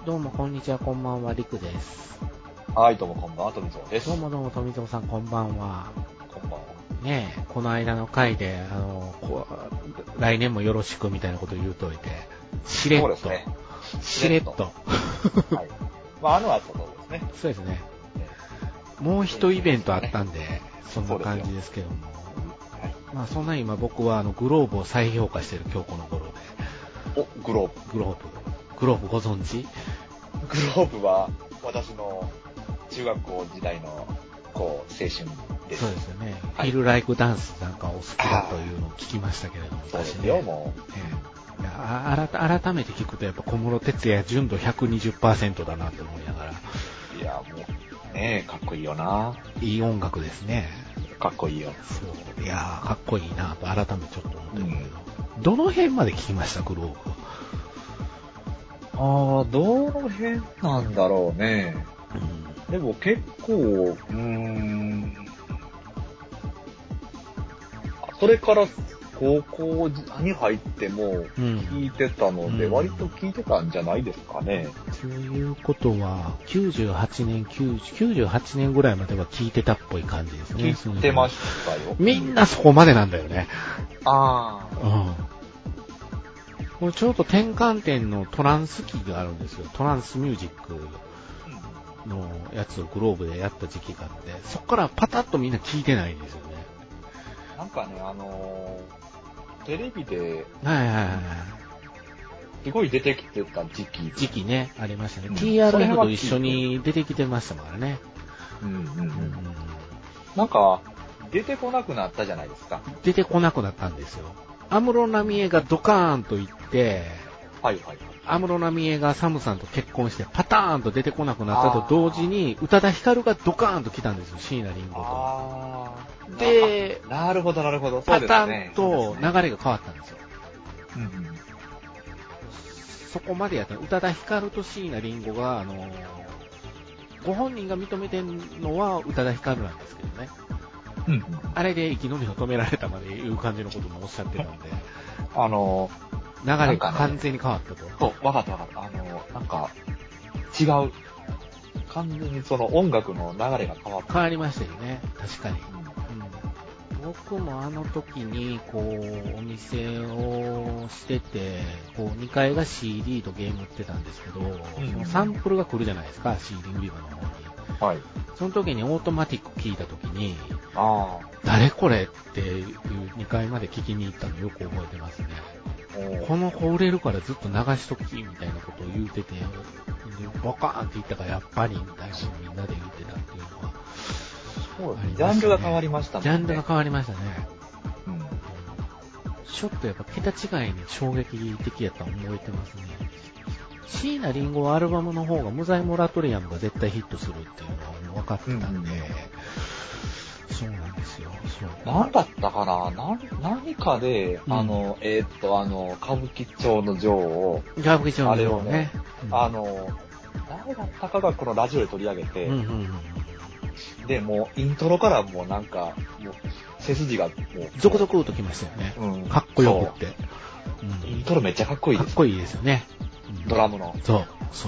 どうもこんにちは、こんばんは、りくです。 はい、どうもこんばんは、富蔵です。 どうも富蔵さん、こんばんは。 こんばんは。 ねえ、この間の回で、来年もよろしくみたいなこと言うといて、しれっと。 そうですね。 しれっと。 はい。まあ、あったとですね。 そうですね。もう一イベントあったんで、そんな感じですけども。はい、まあ、そんな今僕はグローブを再評価している今日この頃で。 グローブご存知？ グローブは、私の中学校時代の、青春です。 そうですよね。フィルライクダンスなんかお好きだというのを聞きましたけれども。 そうですよ、もう。改めて聞くとやっぱ小室哲哉純度 120% だなと思いながら。 いや、もう、ねえ、かっこいいよな。 いい音楽ですね。 かっこいいよ。 そう。いやー、かっこいいなと改めてちょっと思ってるけど。どの辺まで聞きました、グローブ？ どの辺なんだろうね。でも結構、それから高校に入っても聞いてたので、割と聞いてたんじゃないですかね。 ということは、98年ぐらいまでは聞いてたっぽい感じですね。 聞いてましたよ。 みんなそこまでなんだよね。これちょうど転換点のトランス期があるんですよ。トランスミュージックのやつをグローブでやった時期があって、そこからパタッとみんな聞いてないんですよね。 なんかね、テレビで、すごい出てきてた時期ね、ありましたね。TRF と一緒に出てきてましたからね。 なんか、出てこなくなったじゃないですか。 出てこなくなったんですよ。安室奈美恵がドカーンと行って、安室奈美恵がサムさんと結婚してパターンと出てこなくなったと同時に、宇多田ヒカルがドカーンと来たんですよ、椎名林檎と。で、 なるほど。 パターンと流れが変わったんですよ。そこまでやった。宇多田ヒカルと椎名林檎が、ご本人が認めてるのは宇多田ヒカルなんですけどね。あれで息の根を止められたまでいう感じのこともおっしゃってたんで。流れが完全に変わったと。 そう、わかった。なんか、違う。完全にその音楽の流れが変わった。 変わりましたよね。確かに。僕もあの時に、お店をしてて、2階が CD とゲーム売ってたんですけど、そのサンプルが来るじゃないですか、CD 売り場の方に。 はい。 その時にオートマティック聞いた時に、誰これっていう2階まで聞きに行ったのよく覚えてますね。この子売れるからずっと流しときみたいなことを言うてて、ボカーンって言ったからやっぱりみたいなことをみんなで言ってたっていうのは。 ジャンルが変わりましたもんね。 ジャンルが変わりましたね。ちょっとやっぱ桁違いに衝撃的やったの覚えてますね。椎名林檎アルバムの方が無罪モラトリアムが絶対ヒットするっていうのは分かってたんで、そうなんですよ。 なんだったかな何かで、歌舞伎町の女王。 歌舞伎町の女王ね。 誰だったかがこのラジオで取り上げて、で、もうイントロからもうなんか、もう背筋がもう。 ゾクゾクときましたよね。かっこよくって。 イントロめっちゃかっこいいです。 かっこいいですよね。 ドラムの。 そう。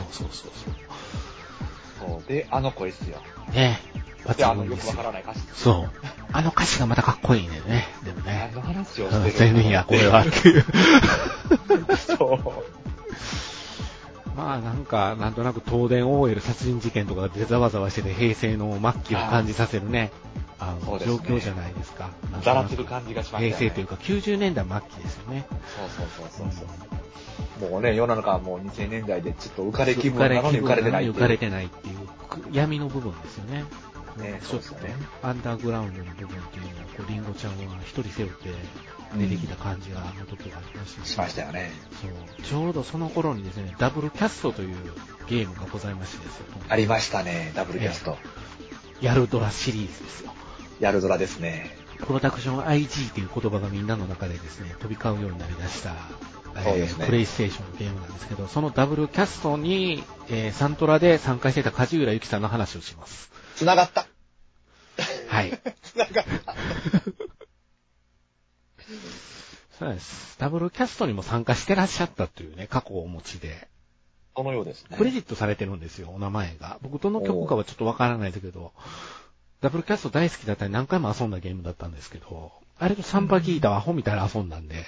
で、あの声っすよ。 ね。 で、よくわからない歌詞。 そう。あの歌詞がまたかっこいいね。でもね。 あの話をしてる。 全然や、これはっていう。 そう。 まあなんとなく東電 OL 殺人事件とかでざわざわしてて平成の末期を感じさせるね。状況じゃないですか。 ざらつる感じがしましたね。 平成というか90年代末期ですよね。 そう。もうね、世の中はもう2000年代でちょっと浮かれ気分なのに浮かれてないっていう。 浮かれてないっていう闇の部分ですよね。 ちょっとね。 アンダーグラウンドの部分っていうのをリンゴちゃんは一人背負って出てきた感じがあの時はありましたね。 しましたよね。 そう。ちょうどその頃にですね、ダブルキャストというゲームがございましてですよ。 ありましたね、ダブルキャスト。 ヤルドラシリーズですよ。 ヤルドラですね。 プロダクション IG という言葉がみんなの中でですね、飛び交うようになりだした、プレイステーションのゲームなんですけど、そのダブルキャストに、サントラで参加していた梶浦由紀さんの話をします。 繋がった。 はい。 繋がった。 そうです。ダブルキャストにも参加してらっしゃったというね、過去をお持ちで。 そのようですね。 クレジットされてるんですよ、お名前が。僕どの曲かはちょっとわからないですけど、ダブルキャスト大好きだったり何回も遊んだゲームだったんですけど、あれとサンバギータはアホみたいな遊んだんで、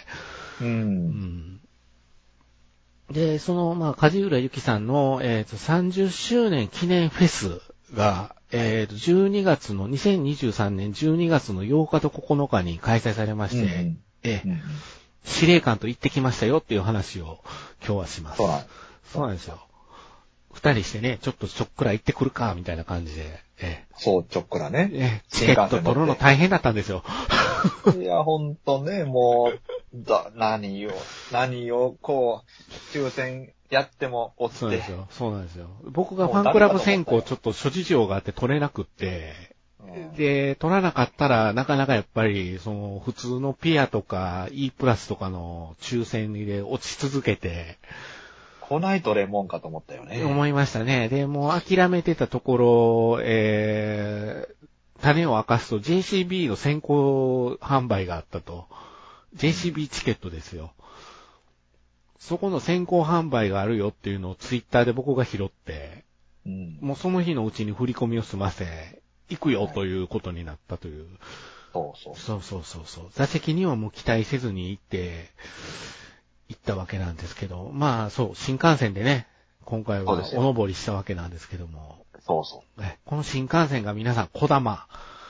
で、梶浦由紀さんの、30周年記念フェスが、2023年12月の8日と9日に開催されまして、司令官と行ってきましたよっていう話を今日はします。そうなんですよ。二人してね、ちょっとちょっくら行ってくるか、みたいな感じで。 そう、ちょっくらね。 チケット取るの大変だったんですよ。 いや、ほんとね、もう、何を、こう、抽選やっても落ちて。 そうなんですよ。僕がファンクラブ選考ちょっと諸事情があって取れなくって、で、取らなかったら、なかなかやっぱり、普通のピアとか E プラスとかの抽選で落ち続けて、 来ないとれもんかと思ったよね。 思いましたね。で、もう諦めてたところ、種を明かすと JCB の先行販売があったと。JCB チケットですよ。そこの先行販売があるよっていうのをツイッターで僕が拾って、もうその日のうちに振り込みを済ませ、行くよということになったという。そう。座席にはもう期待せずに行ったわけなんですけど、まあそう、新幹線でね、今回はお登りしたわけなんですけども。この新幹線が皆さん小玉。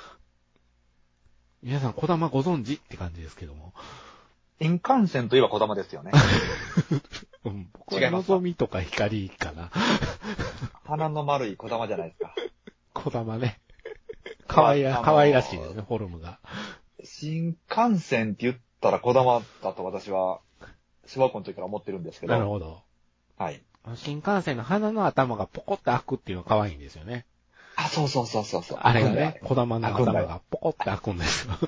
皆さん小玉ご存知って感じですけども。 新幹線といえば小玉ですよね。 僕はのぞみとか光かな。 鼻の丸い小玉じゃないですか。 小玉ね。かわいらしいですね、フォルムが。 新幹線って言ったら小玉だと私は、小学校の時から思ってるんですけど。 なるほど。 はい。 新幹線の鼻の頭がポコって開くっていうのが可愛いんですよね。 そう。 あれがね、小玉の頭がポコって開くんですよ。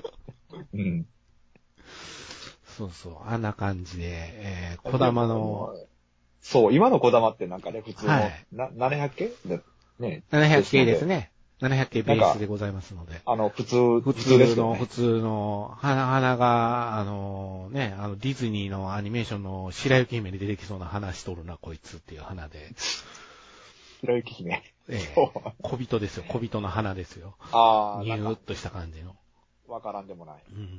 そう。あんな感じで、小玉の。 そう、今の小玉ってなんかね、普通の、700系ね。 700系ですね。700系ベースでございますので。 普通ですよね。 普通の、花が、ディズニーのアニメーションの白雪姫に出てきそうな花しとるな、こいつっていう花で。 白雪姫。 小人ですよ、小人の花ですよ。ニューっとした感じの。 わからんでもない。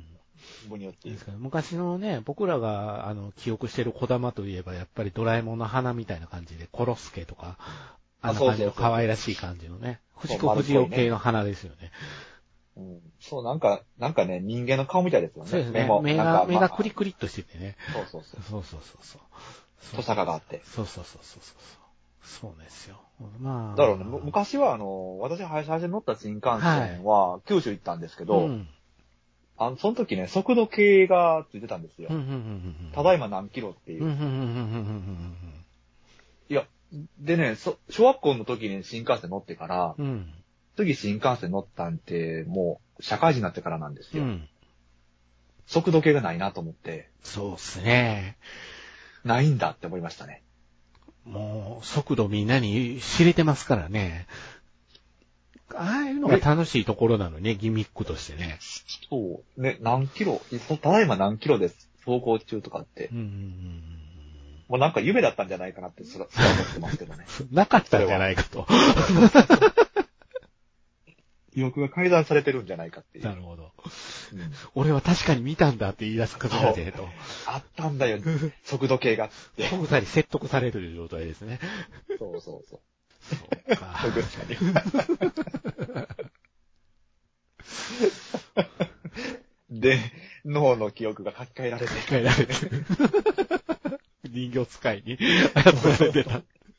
昔のね、僕らが、記憶してる小玉といえば、やっぱりドラえもんの花みたいな感じで、コロスケとか、あんな感じの可愛らしい感じのね、藤子不二雄系の花ですよね。 そう、なんかね、人間の顔みたいですよね。 そうですね。目がクリクリっとしててね。 そう。 と坂があって。 そう。そうですよ。まあ。 だろうね、昔は私最初に乗った新幹線は九州行ったんですけど、その時ね、速度計がついてたんですよ。ただいま何キロっていう。いや、でね、小学校の時に新幹線乗ってから、次新幹線乗ったんて、もう社会人になってからなんですよ。速度計がないなと思って。 そうっすね。 ないんだって思いましたね。 もう、速度みんなに知れてますからね。ああいうのが楽しいところなのね、ギミックとしてね。 そう。ね、何キロ、ただいま何キロです。走行中とかって。もうなんか夢だったんじゃないかなってそれは思ってますけどね。 なかったんじゃないかと。 記憶が改ざんされてるんじゃないかっていう。 なるほど。俺は確かに見たんだって言い出すことが出ると。 あったんだよ、速度計がって。 小草に説得される状態ですね。 そう。 そうか。 小草に。で、脳の記憶が書き換えられて。 人形使いに操られてた。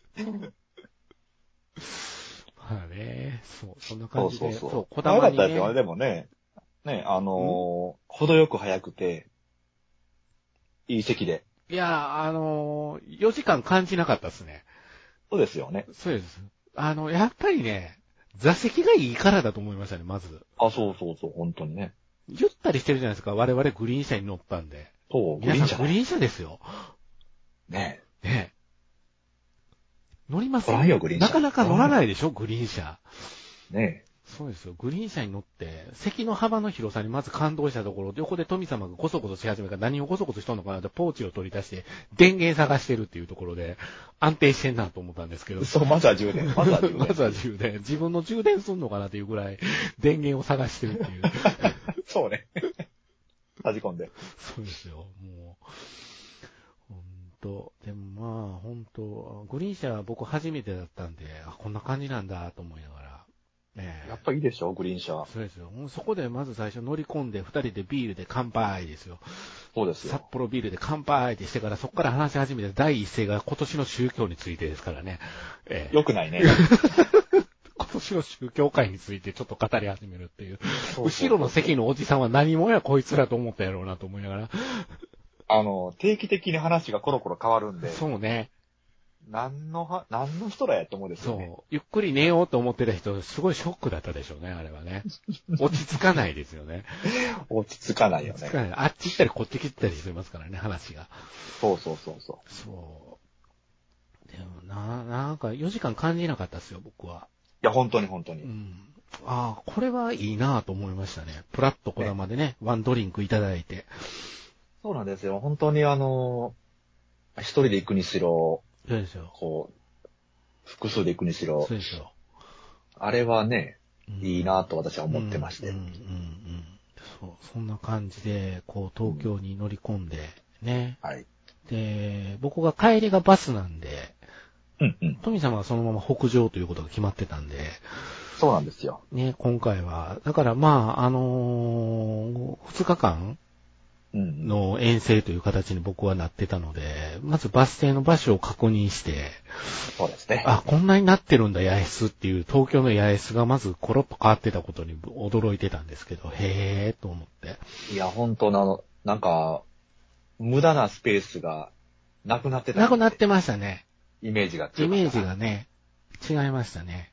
まあね、そんな感じで。 そう、小玉にね。早かったですよね、でもね。程よく早くて、いい席で。 いや、4時間感じなかったですね。 そうですよね。 そうです。やっぱりね、座席がいいからだと思いましたね、まず。 そう、本当にね。 ゆったりしてるじゃないですか、我々グリーン車に乗ったんで。 そう、 皆さんグリーン車ですよ。 ねえ。乗ります？ 乗らんよ、グリーン車。 なかなか乗らないでしょ、グリーン車。 ねそうですよ。グリーン車に乗って、席の幅の広さにまず感動したところ、横で富様がゴソゴソし始めたから何をゴソゴソしとんのかなってポーチを取り出して、電源探してるっていうところで、安定してんなと思ったんですけど。 そう、まずは充電。まずは充電。 まずは充電。自分の充電すんのかなっていうぐらい、電源を探してるっていう。 そうね。差し込んで。 そうですよ。もう。でもまあ、本当グリーン車は僕初めてだったんで、こんな感じなんだと思いながら。 やっぱいいでしょ、グリーン車。 そうですよ。もうそこでまず最初乗り込んで、二人でビールで乾杯ですよ。 そうですよ。 札幌ビールで乾杯ってしてから、そこから話し始めて、第一声が今年の宗教についてですからね。 よくないね。 今年の宗教会についてちょっと語り始めるっていう。後ろの席のおじさんは何者やこいつらと思ったやろうなと思いながら。 定期的に話がコロコロ変わるんで。 そうね。 何の人らやと思うんですよね。 そう。ゆっくり寝ようと思ってた人、すごいショックだったでしょうね、あれはね。落ち着かないですよね。 落ち着かないよね。 落ち着かない。あっち行ったりこっち来たりしますからね、話が。 そう。 そう。でもなんか4時間感じなかったですよ、僕は。 いや、本当に。 うん。ああ、これはいいなぁと思いましたね。プラッとこだまでね、ワンドリンクいただいて。 そうなんですよ。本当に一人で行くにしろ、 そうですよ。 こう、複数で行くにしろ、 そうですよ。 あれはね、いいなと私は思ってまして。 そう、そんな感じで、こう、東京に乗り込んで、ね。 はい。 で、僕が帰りがバスなんで、富様はそのまま北上ということが決まってたんで、 そうなんですよ。 ね、今回は、だからまあ、2日間の遠征という形に僕はなってたので、まずバス停の場所を確認して、 そうですね。 あ、こんなになってるんだ、八重洲っていう、東京の八重洲がまずコロッと変わってたことに驚いてたんですけど、へーと思って。 いや、本当なんか、無駄なスペースがなくなってた。 なくなってましたね。 イメージが強かった。イメージがね、違いましたね。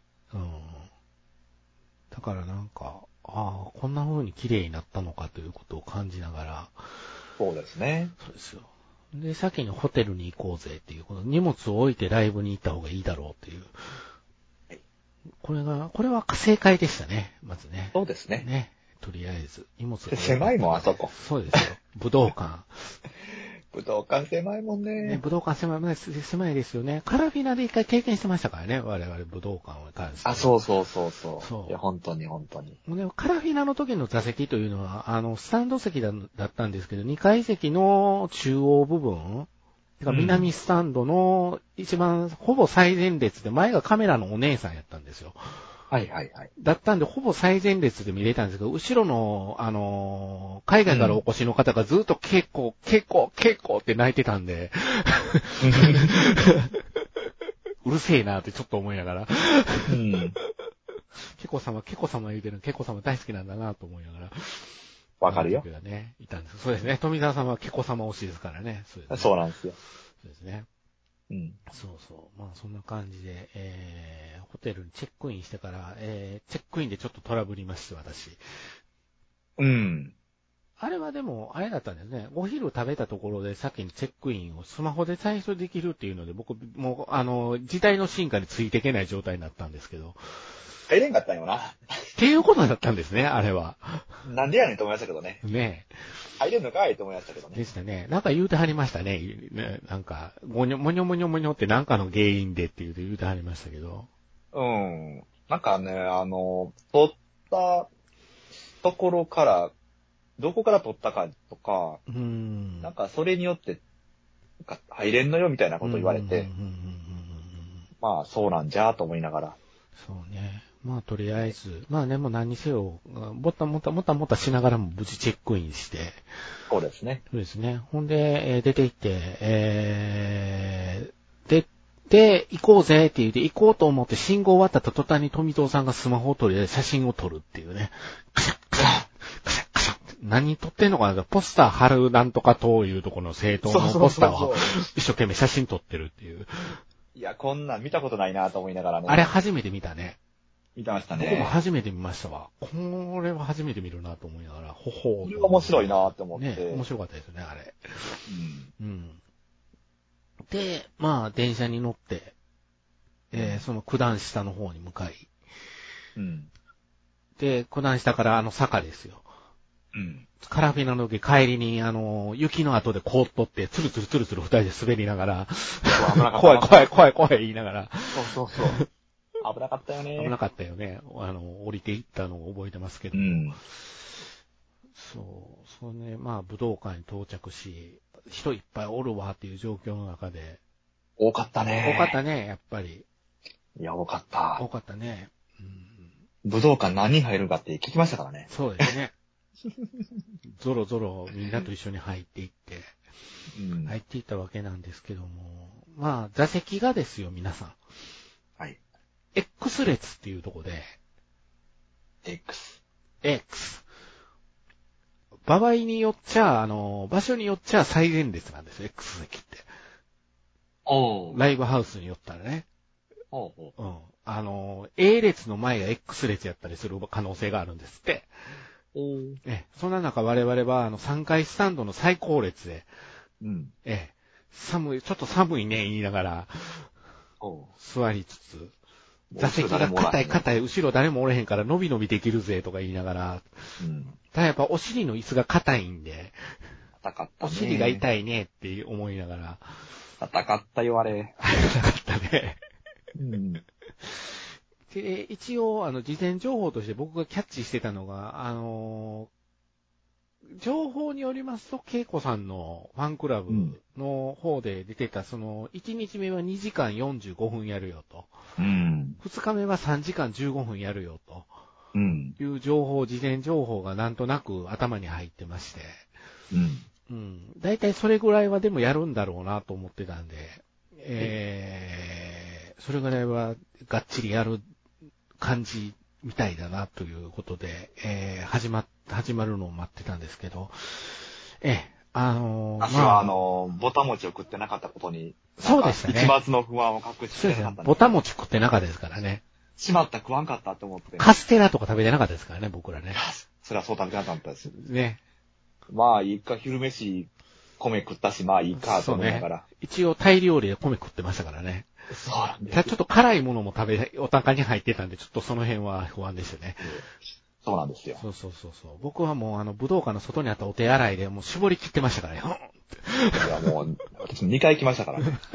だからなんか、こんな風に綺麗になったのかということを感じながら。 そうですね。 そうですよ。で、先にホテルに行こうぜっていう、この荷物を置いてライブに行った方がいいだろうっていう。これは正解でしたね、まずね。 そうですね。 ね。とりあえず、荷物狭いもん、あそこ。 そうですよ。武道館。 武道館狭いもんね。 武道館狭いですよね。カラフィナで一回経験してましたからね、我々武道館を関して。 そう。いや、本当に。 カラフィナの時の座席というのは、スタンド席だったんですけど、2階席の中央部分、南スタンドの一番、ほぼ最前列で、前がカメラのお姉さんやったんですよ。 はい。 だったんで、ほぼ最前列で見れたんですけど、後ろの、海外からお越しの方がずっと結構って泣いてたんで、うるせえなってちょっと思いながら、ケコ様言うてるケコ様大好きなんだなと思いながら。 わかるよ。 ね、いたんです。そうですね。富澤様はケコ様推しですからね。 そうなんですよ。 そうですね。そう。まあそんな感じで、ホテルにチェックインしてから、チェックインでちょっとトラブりまして、私。あれはでも、あれだったんですね。お昼食べたところで先にチェックインをスマホで最初できるっていうので、僕、もう、時代の進化についていけない状態になったんですけど。 入れんかったんよな。 っていうことだったんですね、あれは。 なんでやねんと思いましたけどね。 ねえ。 入れんのかいと思いましたけどね。 でしたね。なんか言うてはりましたね。なんか、もにょってなんかの原因でって言うてはりましたけど。 なんかね、撮ったところから、どこから撮ったかとか、なんかそれによって、入れんのよみたいなこと言われて、まあそうなんじゃと思いながら。 そうね。まあとりあえず、まあね、もう何にせよ、もたしながらも無事チェックインして。 そうですね。 そうですね。ほんで、出て行って、で、行こうぜって言って、行こうと思って信号渡った途端に富蔵さんがスマホを取り出して写真を撮るっていうね。カシャッ何撮ってんのかな、ポスター貼るなんとかというところの政党のポスターを一生懸命写真撮ってるっていう。 いや、こんなん見たことないなと思いながらね。 あれ初めて見たね。 見てましたね。 僕も初めて見ましたわ。これは初めて見るなと思いながら、 これは面白いなと思って。 ね、面白かったですね、あれ。で、まあ、電車に乗って、その九段下の方に向かい、 で、九段下から坂ですよ。 うん。 カラフィナの時帰りに、雪の後で凍っとって、ツルツルツルツル二人で滑りながら、怖い怖い怖い怖い言いながら。 そうそうそう。危なかったよね。 危なかったよね。降りていったのを覚えてますけど。 うん。 そうね、まあ武道館に到着し、人いっぱいおるわっていう状況の中で。 多かったね。 多かったね、やっぱり。 いや、多かった。 多かったね。 武道館何人入るかって聞きましたからね。 そうですね。ゾロゾロみんなと一緒に入っていって、入っていったわけなんですけども、まあ座席がですよ、皆さん。 はい。 X 列っていうとこで、 X。 場合によっちゃ、場所によっちゃ最前列なんですよ、X 席って。ライブハウスによったらね。A 列の前が X 列やったりする可能性があるんですって。そんな中我々は3階スタンドの最高列で、ちょっと寒いね言いながら、座りつつ、座席が硬い、後ろ誰もおれへんから伸び伸びできるぜとか言いながら、ただやっぱお尻の椅子が硬いんで、お尻が痛いねって思いながら、 硬かったよ、あれ。 硬かったね。で、一応、事前情報として僕がキャッチしてたのが、情報によりますと、恵子さんのファンクラブの方で出てた、1日目は2時間45分やるよと。2日目は3時間15分やるよと。いう事前情報がなんとなく頭に入ってまして。だいたいそれぐらいはでもやるんだろうなと思ってたんで、それぐらいはがっちりやる感じみたいだなということで、始まるのを待ってたんですけど、 私はぼた餅を食ってなかったことに、 そうでしたね。 一末の不安を隠してなかった、ね。 ぼた餅食ってなかったですからね。 しまった食わんかったと思って。 カステラとか食べてなかったですからね、僕らね。 それはそう食べてなかったです。 ね。 まあいいか、昼飯、米食ったし、まあいいか、と思いながら。ね、 一応タイ料理で米食ってましたからね。 そうなんです。 ちょっと辛いものもお腹に入ってたんで、ちょっとその辺は不安でしたね。 そうなんですよ。 そう。僕はもう武道館の外にあったお手洗いでもう絞り切ってましたからね。 いやもう、私2回来ましたからね。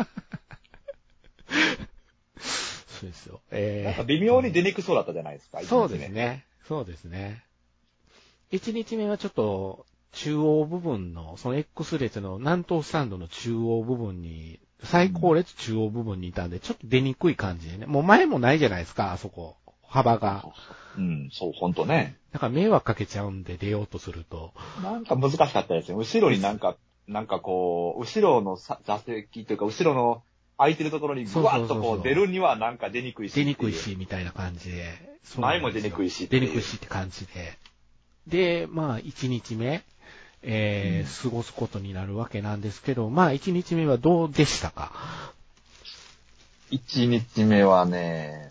そうですよ。 なんか微妙に出にくそうだったじゃないですか。 そうですね。1日目はちょっと中央部分の、その X 列の南東スタンドの中央部分に、最高列中央部分にいたんで、ちょっと出にくい感じでね。もう前もないじゃないですか、あそこ。幅が。 そう、ほんとね。 だから迷惑かけちゃうんで出ようとすると。 なんか難しかったですよ。後ろになんかこう、後ろの座席というか、後ろの空いてるところにぐわっとこう出るにはなんか出にくいし。 出にくいし、みたいな感じで。 前も出にくいし。 出にくいしって感じで。で、まあ、1日目、過ごすことになるわけなんですけど、まあ、1日目はどうでしたか ？1日目はね、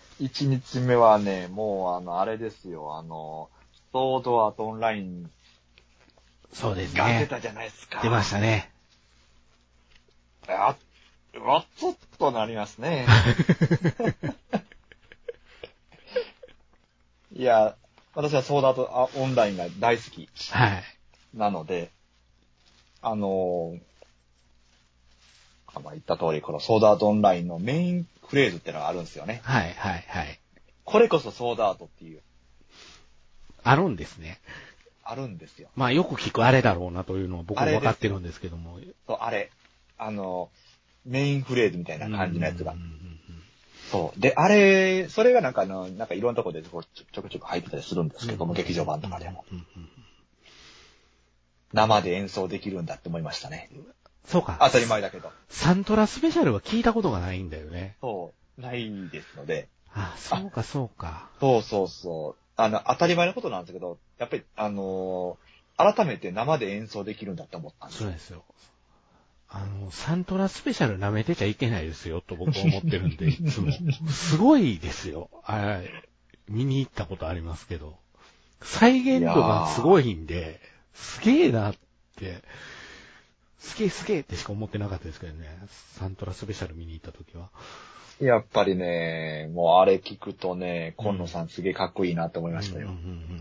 もうあれですよ、ソードアートオンライン。 そうですね。 が出たじゃないですか。 出ましたね。 ちょっとなりますね。いや、私はソードアートオンラインが大好き。なので、言った通り、このソードアートオンラインのメインフレーズってのがあるんですよね。これこそソードアートっていう。 あるんですね。 あるんですよ。 まあよく聞くあれだろうなというのは僕も分かってるんですけども。 そう、あれ。メインフレーズみたいな感じのやつが。そう。で、それがなんかいろんなところでちょくちょく入ってたりするんですけども、劇場版とかでも。生で演奏できるんだって思いましたね。 そうか。 当たり前だけど。 サントラスペシャルは聞いたことがないんだよね。 そう。ないですので。 そうか。 そう。当たり前のことなんですけど、やっぱり、改めて生で演奏できるんだって思ったんです。 そうですよ。サントラスペシャル舐めてちゃいけないですよ、と僕は思ってるんで、いつも。すごいですよ。見に行ったことありますけど。再現度がすごいんで、すげえなって、すげえってしか思ってなかったですけどね。サントラスペシャル見に行った時は。 やっぱりね、もうあれ聞くとね、今野さんすげえかっこいいなって思いましたよ。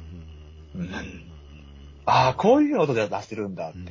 ああ、こういう音で出してるんだって。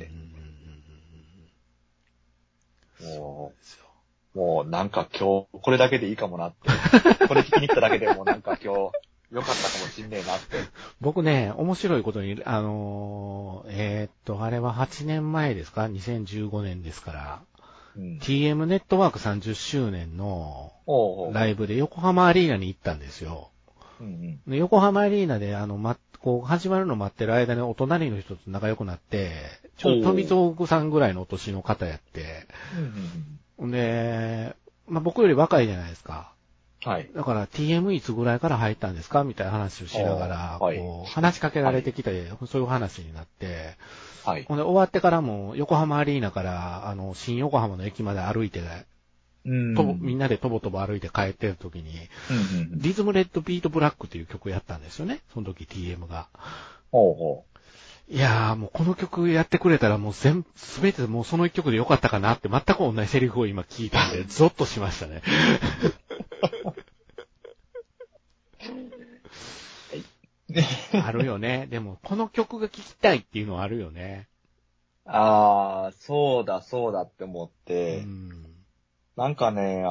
もうなんか今日、これだけでいいかもなって。これ聞きに来ただけでもなんか今日、良かったかもしんねえなって。 僕ね、面白いことに、あれは8年前ですか ?2015 年ですから、TM ネットワーク30周年のライブで横浜アリーナに行ったんですよ。で横浜アリーナでこう始まるの待ってる間にお隣の人と仲良くなって、ちょうど富蔵さんぐらいのお年の方やって、で、僕より若いじゃないですか。 はい。 だから TM いつぐらいから入ったんですかみたいな話をしながら、こう、話しかけられてきて、そういう話になって、 はい。 ほんで終わってからも横浜アリーナから、新横浜の駅まで歩いて、みんなでとぼとぼ歩いて帰ってる時に、リズムレッドビートブラックっていう曲やったんですよね。その時 TM が。いやーもうこの曲やってくれたらもうすべてもうその一曲でよかったかなって全く同じセリフを今聞いたんで、ゾッとしましたね。あるよね。でもこの曲が聴きたいっていうのはあるよね。 ああ、そうだって思って、なんかね、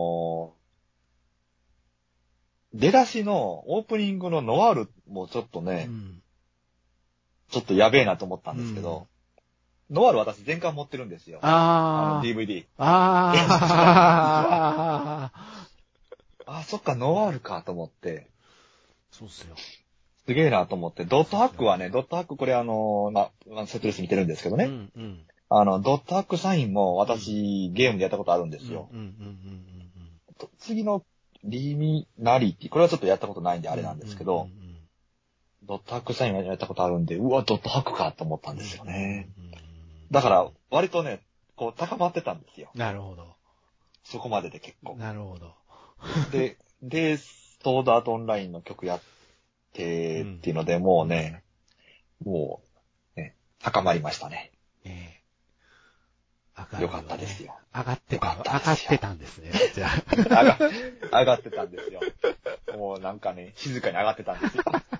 出だしのオープニングのノワールもちょっとね、ちょっとやべえなと思ったんですけど、ノワール私全巻持ってるんですよ。DVD。そっか、ノワールかと思って。 そうっすよ。 すげえなと思って。ドットハックはね、ドットハックこれセットリスト見てるんですけどね。ドットハックサインも私、ゲームでやったことあるんですよ。次のリミナリティ、これはちょっとやったことないんであれなんですけど、ドットハックサインはやったことあるんで、うわ、ドットハックかと思ったんですよね。だから、割とね、こう、高まってたんですよ。 なるほど。 そこまでで結構。 なるほど。 で、ソードアートオンラインの曲やってっていうので、もうね、高まりましたね。よかったですよ。 上がってたんですね。じゃあ。 上がってたんですよ。もうなんかね、静かに上がってたんですよ。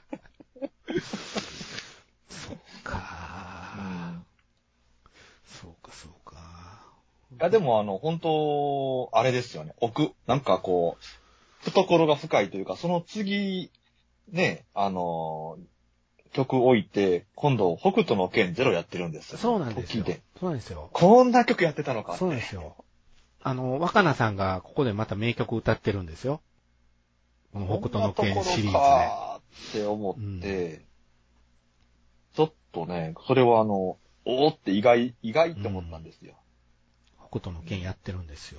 そっか。そうか。 いや、でも本当、あれですよね。なんかこう、懐が深いというか、その次、ね、曲置いて、今度、北斗の拳ゼロやってるんですよ。 そうなんですよ。そうなんですよ。 こんな曲やってたのかって。 そうですよ。若菜さんがここでまた名曲歌ってるんですよ。この北斗の拳シリーズで。 って思って、ちょっとね、それはおーって意外って思ったんですよ。 北斗の拳やってるんですよ。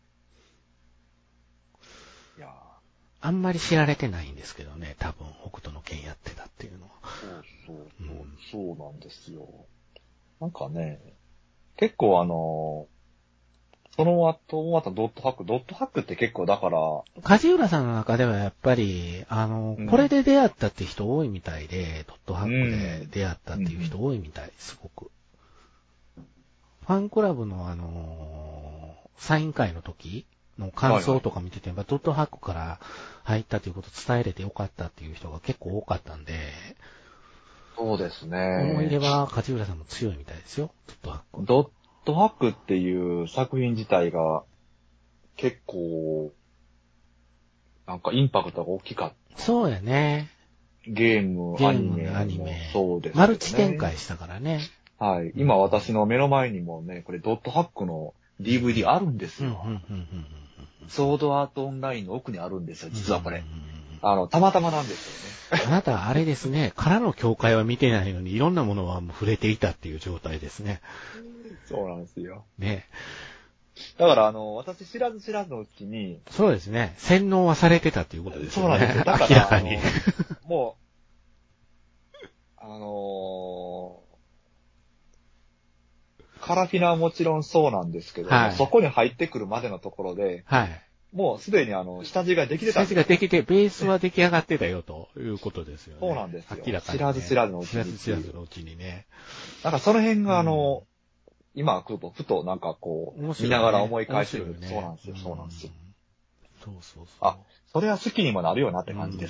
いやあんまり知られてないんですけどね、多分北斗の拳やってたっていうのは。 そうなんですよ。なんかね、結構その後、またドットハックって結構だから。 梶浦さんの中ではやっぱり、これで出会ったって人多いみたいで、ドットハックで出会ったっていう人多いみたい、すごく。ファンクラブのサイン会の時の感想とか見てて、ドットハックから入ったということを伝えれてよかったっていう人が結構多かったんで、 そうですね。 思い出は梶浦さんも強いみたいですよ、ドットハック。 ドットハックっていう作品自体が結構、なんかインパクトが大きかった。 そうやね。 ゲーム、アニメ。そうですね。 マルチ展開したからね。 はい。今私の目の前にもね、これドットハックの DVD あるんですよ。ソードアートオンラインの奥にあるんですよ、実はこれ。たまたまなんですよね。 あなた、あれですね、からの境界は見てないのに、いろんなものはもう触れていたっていう状態ですね。 そうなんですよ。 ね。 だから、私知らずのうちに。 そうですね。洗脳はされてたっていうことですよね。 そうなんですよ。だから、 明らかに。 もう、カラフィナはもちろんそうなんですけど、そこに入ってくるまでのところで、もうすでに下地ができてたんですよ。 下地ができて、ベースは出来上がってたよということですよね。 そうなんですよ。 明らかに、 知らずのうちに。 知らずのうちにね。 なんかその辺が今来ると、ふとなんかこう、見ながら思い返してる。そうなんですよ。 そうそうそう。 あ、それは好きにもなるよなって感じです。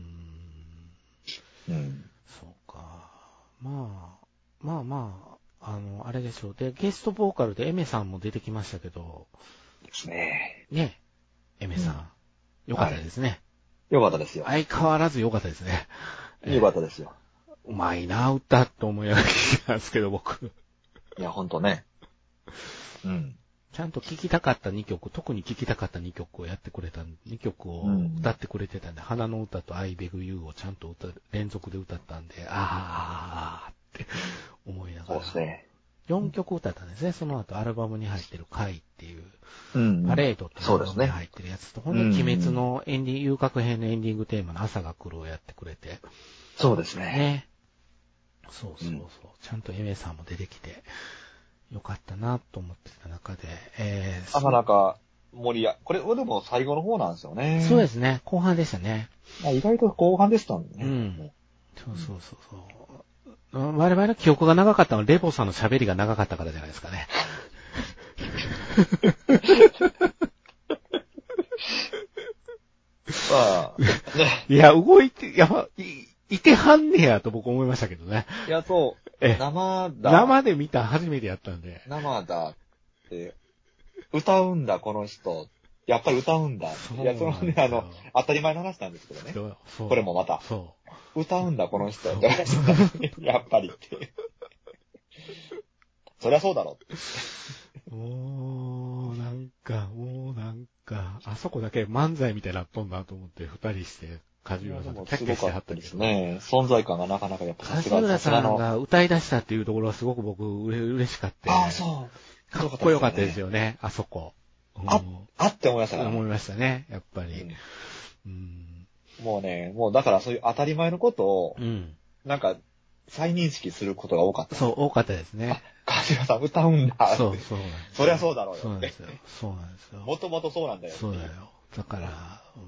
そうか。まあ、あれでしょう。で、ゲストボーカルでエメさんも出てきましたけど。 ですね。 ね。エメさん。よかったですね。 よかったですよ。 相変わらずよかったですね。 よかったですよ。 うまいな、歌と思いながら聞いてたんですけど、僕。 いや、ほんとね。 ちゃんと聴きたかった2曲、特に聴きたかった2曲をやってくれた、2曲を歌ってくれてたんで、花の歌と I Beg You をちゃんと連続で歌ったんで、って思いながら。 そうですね。 4曲歌ったんですね。その後アルバムに入ってる回っていう、パレードっていうアルバムに入ってるやつと、ほんで鬼滅のエンディング、遊郭編のエンディングテーマの朝が来るをやってくれて。 そうですね。 ね。そう。ちゃんとエメさんも出てきて、よかったなと思ってた中で、 なかなかこれでも最後の方なんですよね。 そうですね。後半でしたね。 意外と後半でしたんでね。 そう。我々の記憶が長かったのはレボさんの喋りが長かったからじゃないですかね。いや、動いて、いてはんねやと僕思いましたけどね。 いや、そう。 生で見た初めてやったんで。 生だって、歌うんだ、この人。やっぱり歌うんだ。いや、当たり前の話なんですけどね。これもまた。歌うんだ、この人。やっぱりって。そりゃそうだろ。 もうなんか、あそこだけ漫才みたいになっとんなと思って、二人して、梶浦さんとキャッキャしてはったんですね。存在感がなかなかやっぱ梶浦さんが歌い出したっていうところはすごく僕嬉しかった。 そう。 かっこよかったですよね、あそこ。 って思いましたから。 思いましたね、やっぱり。 もうだからそういう当たり前のことを、なんか、再認識することが多かった。 そう、多かったですね。 梶浦さん歌うんだ。 そう。 そりゃそうだろうよ。 そうなんですよ。 もともとそうなんだよ。 そうだよ。だから、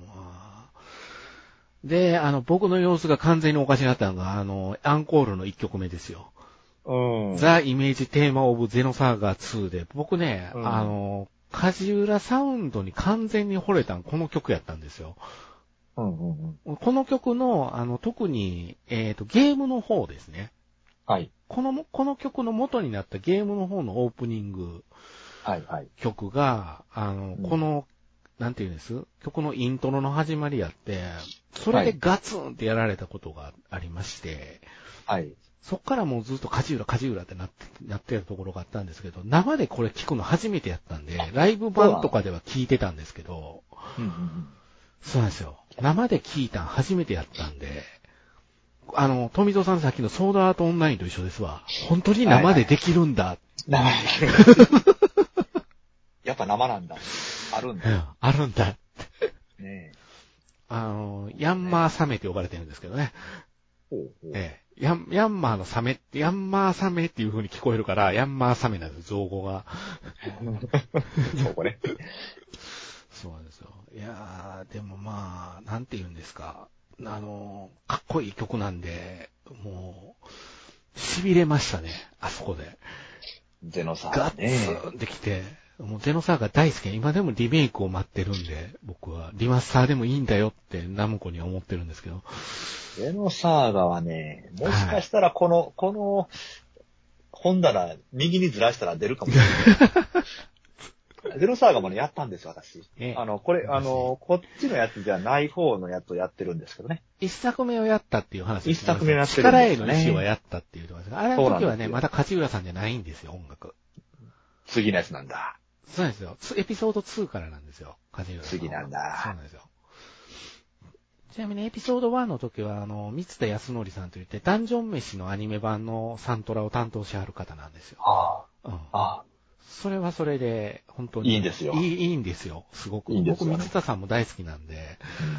で、僕の様子が完全におかしになったのが、アンコールの1曲目ですよ。ザ・イメージ・テーマ・オブ・ゼノサーガー2で、僕ね、梶浦サウンドに完全に惚れたこの曲やったんですよ。この曲の、特に、ゲームの方ですね。 はい。 この曲の元になったゲームの方のオープニング曲が、この、なんていうんです曲のイントロの始まりやって、それでガツンってやられたことがありまして、 はい。 そっからもうずっと梶浦ってなってるところがあったんですけど、生でこれ聞くの初めてやったんで、ライブ版とかでは聞いてたんですけど、そうなんですよ。生で聞いたん初めてやったんで、富蔵さんさっきのソードアートオンラインと一緒ですわ。本当に生でできるんだ。 生でできるんだ。やっぱ生なんだ。あるんだ。 あるんだ。 ねヤンマーサメって呼ばれてるんですけどね。ヤンマーのサメって、ヤンマーサメっていう風に聞こえるから、ヤンマーサメなんです、造語が。 そう、これ。 そうなんですよ。いやー、でもまあ、なんて言うんですか。かっこいい曲なんで、もう、痺れましたね、あそこで。 ゼノサーガね。 ガッツンってきて、もうゼノサーガ大好き。今でもリメイクを待ってるんで、僕は。リマスターでもいいんだよってナムコには思ってるんですけど。 ゼノサーガはね、もしかしたらこの、本棚、右にずらしたら出るかもしれない。ゼノサーガもね、やったんです、私。こっちのやつじゃない方のやつをやってるんですけどね。 一作目をやったっていう話です。 一作目をやってるんですね。力への意志はやったっていうところです。あれの時はね、まだ梶浦さんじゃないんですよ、音楽。 次のやつなんだ。 そうなんですよ。エピソード2からなんですよ、梶浦さん。 次なんだ。 そうなんですよ。ちなみにエピソード1の時は、三田康則さんといって、ダンジョン飯のアニメ版のサントラを担当しはる方なんですよ。それはそれで、本当に。 いいんですよ。 いいんですよ。すごく。僕、三田さんも大好きなんで。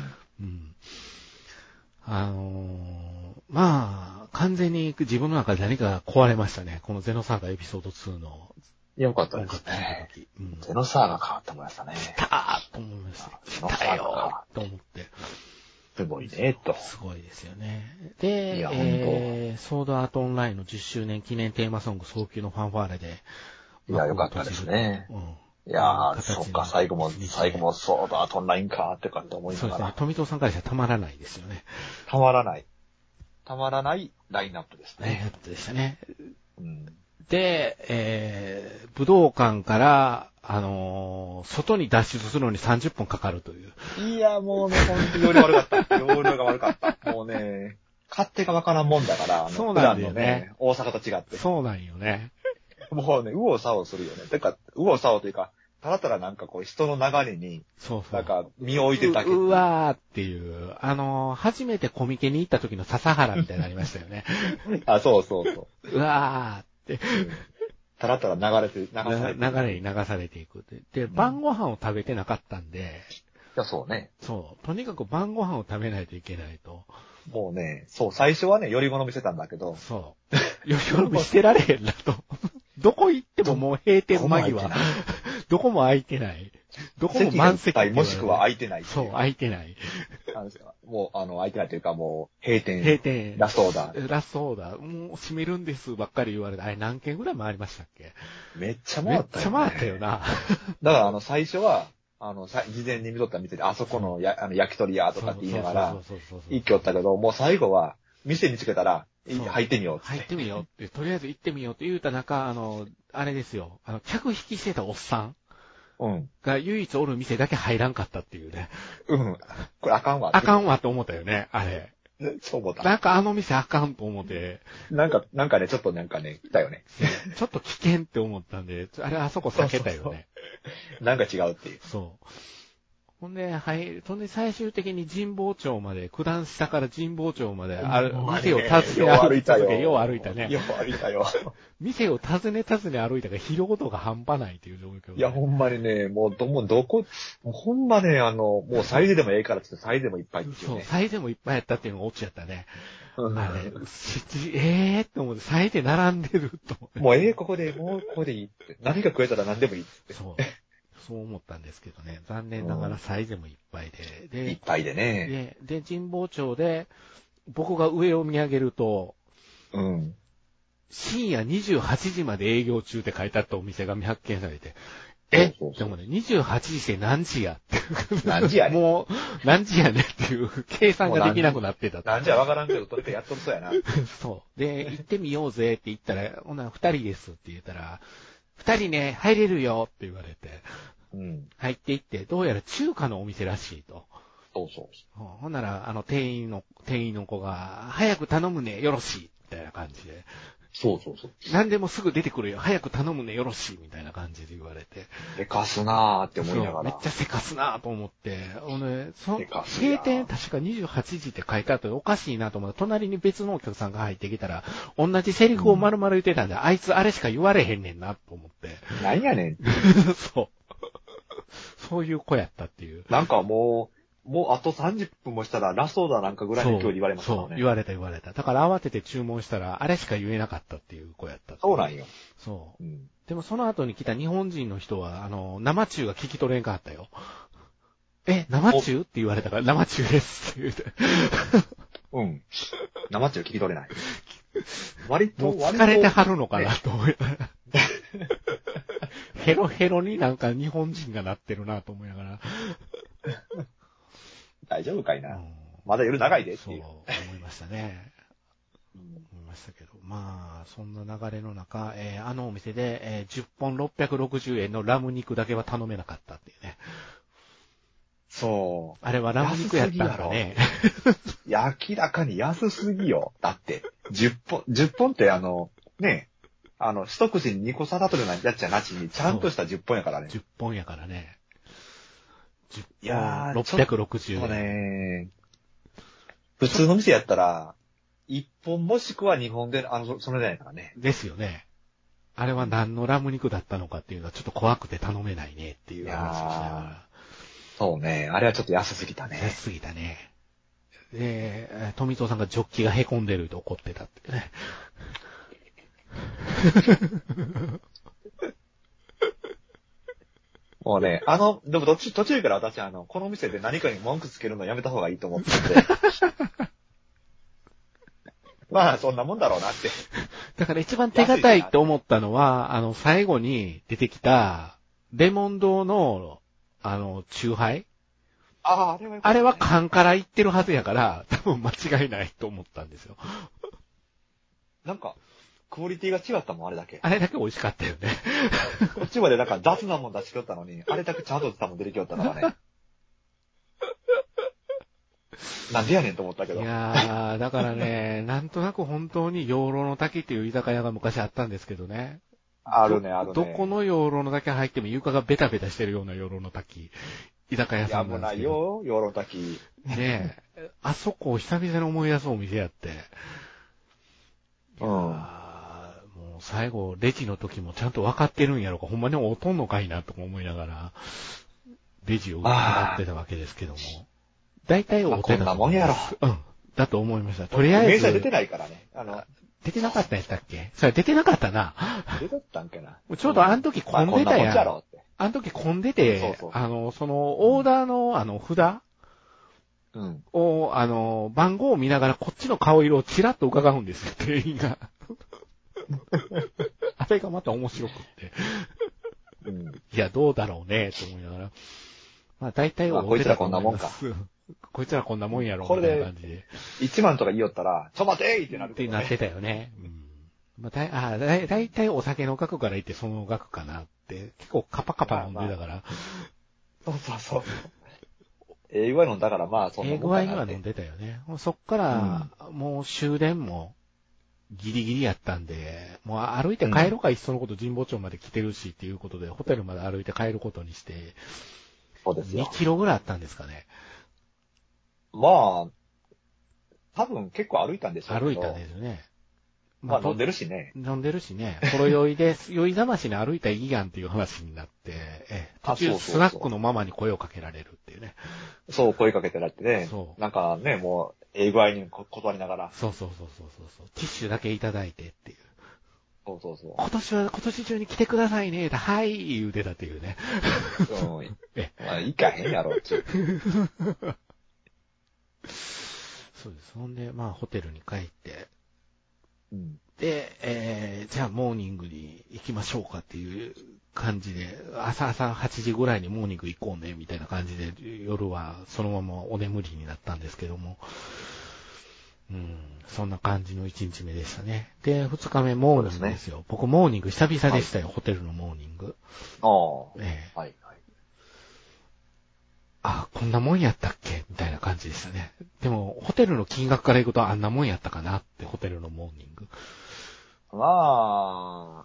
まあ、完全に自分の中で何か壊れましたね。このゼノサーガエピソード2の。 よかったですね。ゼノサーガかって思いましたね。 来たーと思いました。来たよーと思って。 すごいね、と。 すごいですよね。で、ソードアートオンラインの10周年記念テーマソング早急のファンファーレで。 いや、よかったですね。 いやー、そっか、最後もそうだ、トンラインか、ってかって思いながら。 そうですね。富藤さんからしたらたまらないですよね。 たまらないラインナップですね。 ラインナップでしたね。 うん、 で、武道館から、外に脱出するのに30分かかるという。 いや、もうね、ほんと容量悪かった。容量が悪かった。もうね、勝手がわからんもんだから、 そうなんだよね。 普段のね、大阪と違って。 そうなんよね。 もうね、右往左往するよね。てか、右往左往というか、ただただなんかこう人の流れに、なんか身を置いてるだけ。 うわーっていう、初めてコミケに行った時の笹原みたいになりましたよね。 あ、そうそうそう。 うわーって。 ただただ流れに流されていく。で、晩ご飯を食べてなかったんで。 いや、そうね。 そう。とにかく晩ご飯を食べないといけないと。 もうね、そう、最初はね、より好みしてたんだけど。 そう。より好みしてられへんなと。どこ行ってももう閉店間際。どこも空いてない。どこも満席。 もしくは空いてない。 そう、空いてない。 もう、空いてないというかもう、閉店。 ラストオーダー。ラストオーダー。もう閉めるんですばっかり言われて、あれ何件ぐらい回りましたっけ？ めっちゃ回ったよ、ね。 めっちゃ回ったよな。 だから最初は、事前に見とったら見てて、あそこの焼き鳥屋とかって言いながら、一挙おったけど、もう最後は、店見つけたら、入ってみようって。 入ってみようって、とりあえず行ってみようって言うた中、あれですよ、客引きしてたおっさん。 うん。 が唯一おる店だけ入らんかったっていうね。 うん。これあかんわ。 あかんわって思ったよね、あれ。 そう思った。 なんか店あかんと思って。 なんかね、ちょっと来たよね。 ちょっと危険って思ったんで、あそこ避けたよね。 そうなんか違うっていう。 そう。ほんで最終的に神保町まで、九段下から神保町まで店を訪ね歩いたよ。よう歩いたね。 よう歩いたよ。 店を訪ね歩いたから疲労度が半端ないっていう状況、ね。 いや、ほんまにね、もうほんまね、もうサイズでもええからって言ってサイズでもいっぱいっていうね。 そう、サイズでもいっぱいやったっていうのがオチやったね。あれ、って思って、サイズで並んでると思って。 もうここでいいって。何が食えたら何でもいいって。 そう。そう思ったんですけどね。残念ながらサイズもいっぱいで。 いっぱいでね。 で、神保町で、僕が上を見上げると、 うん。 深夜28時まで営業中って書いてあったお店が発見されて、でもね、28時って何時やって。 何時やねもう、何時やねっていう計算ができなくなってた。 何時やわからんけど、とりあえずやっとるそうやな。 そう。で、行ってみようぜって言ったら、ほな、2人ですって言ったら、2人ね、入れるよって言われて、 うん、 入っていって、どうやら中華のお店らしいと。 そうそう。 ほんなら、店員の子が、早く頼むね、よろしい、みたいな感じで。 そう。 何でもすぐ出てくるよ、早く頼むね、よろしい、みたいな感じで言われて。 せかすなーって思いながら。 めっちゃせかすなーと思って、閉店確か28時って書いてあっておかしいなと思って、隣に別のお客さんが入ってきたら、同じセリフを丸々言ってたんで、あいつあれしか言われへんねんな、と思って。 何やねん。 そう。そういう子やったっていう。 なんかもうあと30分もしたらラストオーダーなんかぐらいの距離言われましたもんね。 そう、言われた。だから慌てて注文したら、あれしか言えなかったっていう子やったそうなんよ。 そう。でもその後に来た日本人の人は、生中が聞き取れんかったよ。生中って言われたから、生中ですって言うて。 うん。生中聞き取れない。割と疲れてはるのかなと思いながら。ヘロヘロになんか日本人がなってるなと思いながら。 大丈夫かいな。まだ夜長いでっていう。 そう思いましたね。思いましたけど。まあ、そんな流れの中、あのお店で、10本660円のラム肉だけは頼めなかったっていうね。 そう。 あれはラム肉やったんかね。 いや、明らかに安すぎよ。だって、10本ってね、一口に2個皿取るようなやつじゃなしに、ちゃんとした10本やからね。 10本やからね。 いやー、 660円。 ね、普通の店やったら、1本もしくは2本で、それじゃないからね。 ですよね。あれは何のラム肉だったのかっていうのはちょっと怖くて頼めないねっていう話をしながら。そうね。あれはちょっと安すぎたね。 安すぎたね。で、富藤さんがジョッキが凹んでると怒ってたってね。 もうね、でも途中から私この店で何かに文句つけるのやめた方がいいと思ってて。まあ、そんなもんだろうなって。 だから一番手堅いって思ったのは、最後に出てきた、 レモン堂の、チューハイあれはよかったね、 あれは缶から行ってるはずやから、多分間違いないと思ったんですよ。 なんか、クオリティが違ったもん、あれだけ。 あれだけ美味しかったよね。 こっちまでなんか雑なもん出しきよったのに、あれだけちゃんとしたもん出てきよったからね。なんでやねんと思ったけど。 いやー、だからね、なんとなく本当に養老の滝っていう居酒屋が昔あったんですけどね。 あるね、あるね。 どこの養老の滝入っても床がベタベタしてるような養老の滝。居酒屋さんなんですけど。 いや、もうないよ、養老滝。 ねえ、あそこを久々に思い出すお店やって。 うん。 もう最後、レジの時もちゃんと分かってるんやろか、ほんまにおとんのかいなとか思いながら、レジを受け取ってたわけですけども。大体お手だと思います。 こんなもんやろ。 うん。だと思いました。とりあえず。 名車出てないからね。 出てなかったんやったっけ？それ出てなかったな。 出とったんかな。 ちょうどあの時混んでたやん。 ろって。 あの時混んでて、 そうその、オーダーの札うん。 を、番号を見ながらこっちの顔色をチラッと伺うんですよ、店員が。あれがまた面白くって。 うん。 いや、どうだろうね、と思いながら。まあ、大体こいつらこんなもんか。 こいつらこんなもんやろ、 これでみたいな感じで。 1万とか言いよったら、ちょ待てーってなるってなってたよね。うん。まあ、大体お酒の額から言ってその額かなって、結構カパカパ飲んでたから。 そうそうそう。英語は飲んだからまあそんなもんかなって。 英語は飲んでたよね。そっから、もう終電もギリギリやったんで、もう歩いて帰ろうか、いっそのこと神保町まで来てるしっていうことで、ホテルまで歩いて帰ることにして、 そうですよ。 2キロぐらいあったんですかね。 まあ、多分結構歩いたんでしょうけど。 歩いたんですね。 まあ飲んでるしね。 飲んでるしね。ほろ酔いで、酔いざましに歩いたらいいやんっていう話になって、途中スナックのママに声をかけられるっていうね。 そう、声かけてらってね。 そう。 なんかね、もう、英語合いに断りながら。 そう。ティッシュだけいただいてっていう。 そう。 今年中に来てくださいね。はい、言うてたっていうね。 うん。まあ、行かへんやろ、っていう。 そうです。ほんで、まあ、ホテルに帰って、 うん、 で、じゃあモーニングに行きましょうかっていう感じで、朝8時ぐらいにモーニング行こうね、みたいな感じで、夜はそのままお眠りになったんですけども、そんな感じの1日目でしたね。で、2日目モーニングですよ。僕モーニング久々でしたよ、ホテルのモーニング。はい。あ、こんなもんやったっけみたいな感じでしたね。でも、ホテルの金額からいくとあんなもんやったかなって、ホテルのモーニング。 まあ、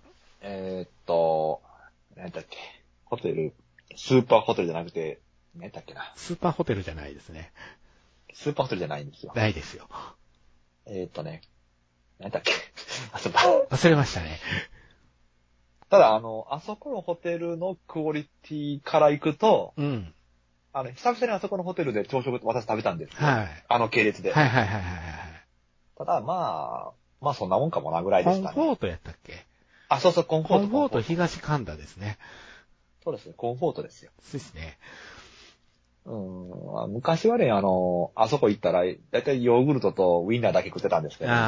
何だっけ。ホテル、スーパーホテルじゃなくて、何だっけな。 スーパーホテルじゃないですね。 スーパーホテルじゃないんですよ。 ないですよ。 何だっけ。 忘れましたね。 ただ、あそこのホテルのクオリティから行くと、久々にあそこのホテルで朝食私食べたんですよ。 はい。 系列で。 はい。 ただ、まあそんなもんかもなぐらいでしたね。 コンフォートやったっけ？ そう、コンフォート。 コンフォート東神田ですね。 そうですね、コンフォートですよ。 そうですね。 昔はね、あそこ行ったら、だいたいヨーグルトとウインナーだけ食ってたんですけど。た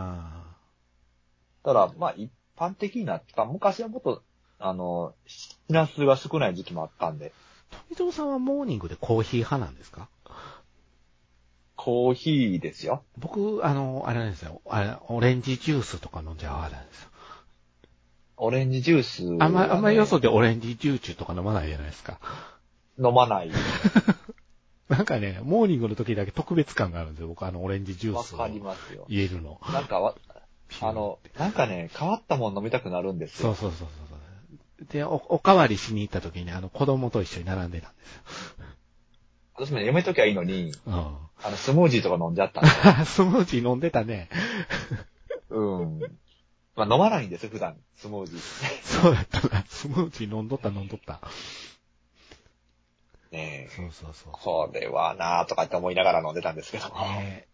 だ、まあ一般的になった。昔はもっと、品数が少ない時期もあったんで。 富蔵さんはモーニングでコーヒー派なんですか？ コーヒーですよ。 僕、あれなんですよ。オレンジジュースとか飲んじゃう派なんですよ。 オレンジジュース、ね。 あんまりよそでオレンジジュースとか飲まないじゃないですか。 飲まない。 なんかね、モーニングの時だけ特別感があるんですよ。僕オレンジジュースを入れるの。 なんかなんかね、変わったもん飲みたくなるんですよ。 そう。で、おかわりしに行った時に子供と一緒に並んでたんですよ。 私もやめときゃいいのに、スムージーとか飲んじゃったんで。 スムージー飲んでたね。 まあ飲まないんですよ、普段、スムージー。 そうだったな。スムージー飲んどった。 ねえ。 そう。 これはなぁとかって思いながら飲んでたんですけども。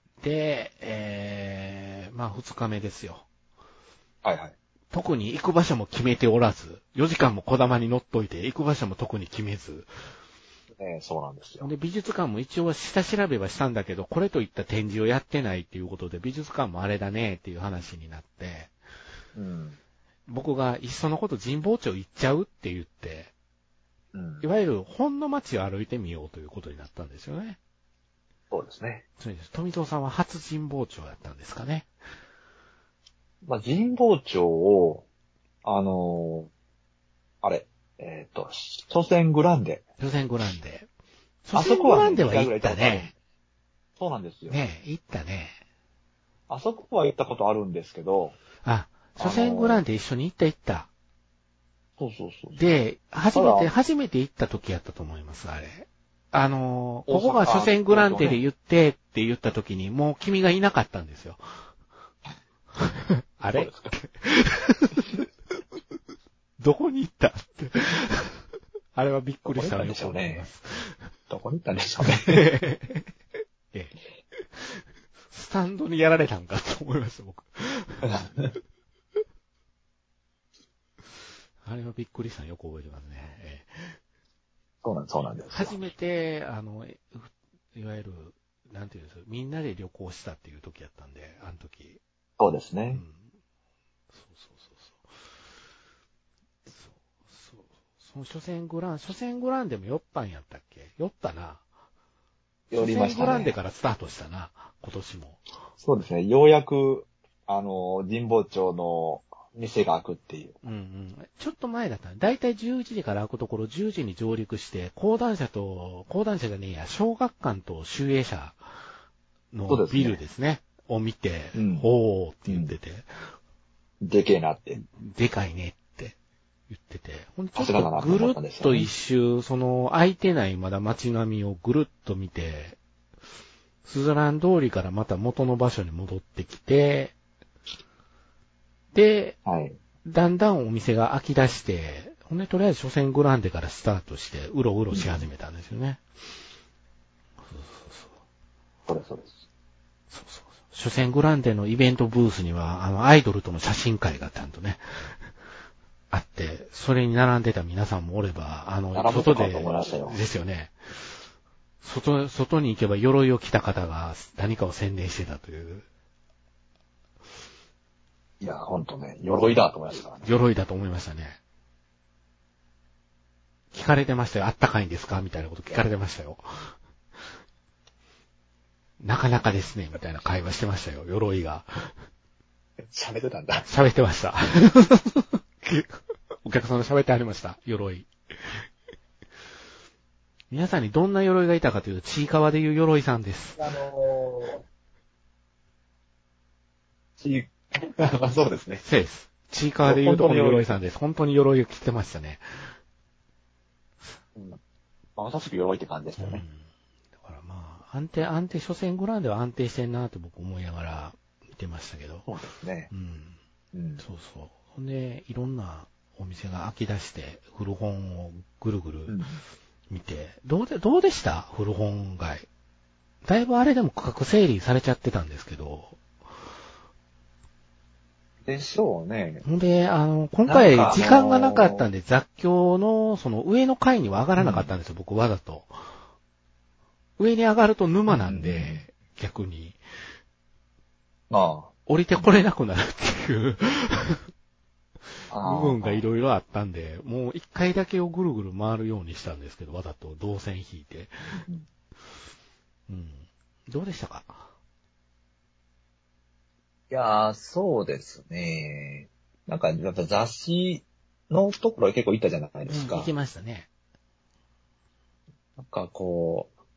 で、まあ2日目ですよ。 はい。 特に行く場所も決めておらず、4時間も小玉に乗っといて、行く場所も特に決めず。 そうなんですよ。 で、美術館も一応下調べはしたんだけど、これといった展示をやってないっていうことで、美術館もあれだねっていう話になって、僕がいっそのこと神保町行っちゃうって言って、 いわゆる本の街を歩いてみようということになったんですよね。 そうですね。 そうです。富蔵さんは初神保町だったんですかね。 まあ、神保町を、あれ、初戦グランデ。 初戦グランデ。 あそこはね、 初戦グランデは行ったね。 そうなんですよ。 ねえ、行ったね。 あそこは行ったことあるんですけど。 あ、初戦グランデ一緒に行った。 そうそうそう。 で、初めて行った時やったと思います、あれ。ここが初戦グランデで言ってって言った時に、もう君がいなかったんですよ。あれどこに行ったって。あれはびっくりしたよと思います。 どこに行ったんでしょうね。 スタンドにやられたんかと思いました、僕。あれはびっくりしたのよく覚えてますね。 そうなんですよ。 初めて、いわゆる、なんていうんですか、みんなで旅行したっていう時やったんで、あの時。 そうですね。 そう。その初戦グランでも酔ったんやったっけ？酔ったな。 酔りましたね。 初戦グランでからスタートしたな、今年も。 そうですね。ようやく、神保町の店が開くっていう。 ちょっと前だったね。だいたい11時から開くところ10時に上陸して、講談社じゃねえや、小学館と集英社のビルですね。を見て、おーって言ってて。 でけえなって。 でかいねって言ってて。ほんとちょっとぐるっと一周、その空いてないまだ街並みをぐるっと見て、スズラン通りからまた元の場所に戻ってきて、で、だんだんお店が開き出して、ほんでとりあえず初戦グランデからスタートして、うろうろし始めたんですよね。 そうです。 そう。初戦グランデのイベントブースには、アイドルとの写真会がちゃんとね、あって、それに並んでた皆さんもおれば、外で、ですよね。外に行けば鎧を着た方が何かを宣伝してたという。 いや、ほんとね、鎧だと思いましたからね。 鎧だと思いましたね。聞かれてましたよ。あったかいんですかみたいなこと聞かれてましたよ。なかなかですね、みたいな会話してましたよ、鎧が。 喋ってたんだ。 喋ってました。お客さんの喋ってありました、鎧。皆さんにどんな鎧がいたかというと、ちいかわでいう鎧さんです。 そうですね。 そうです。ちいかわでいうとこの鎧さんです。本当に鎧を着てましたね。 まさしく鎧って感じでしたよね。 だからまあ、安定、初戦グランデは安定してんなと僕思いながら見てましたけど。 そうですね。 そう。ほんで、いろんなお店が開き出して、古本をぐるぐる見て、どうでした古本街。だいぶあれでも価格整理されちゃってたんですけど。 でしょうね。 で、今回時間がなかったんで、雑居の、その上の階には上がらなかったんですよ、僕わざと。上に上がると沼なんで、逆に。降りてこれなくなるっていう部分がいろいろあったんで、もう一回だけをぐるぐる回るようにしたんですけど、わざと動線引いて。どうでしたか？ いやー、そうですね。なんか、やっぱ雑誌のところ結構行ったじゃないですか。 行きましたね。 なんかこう、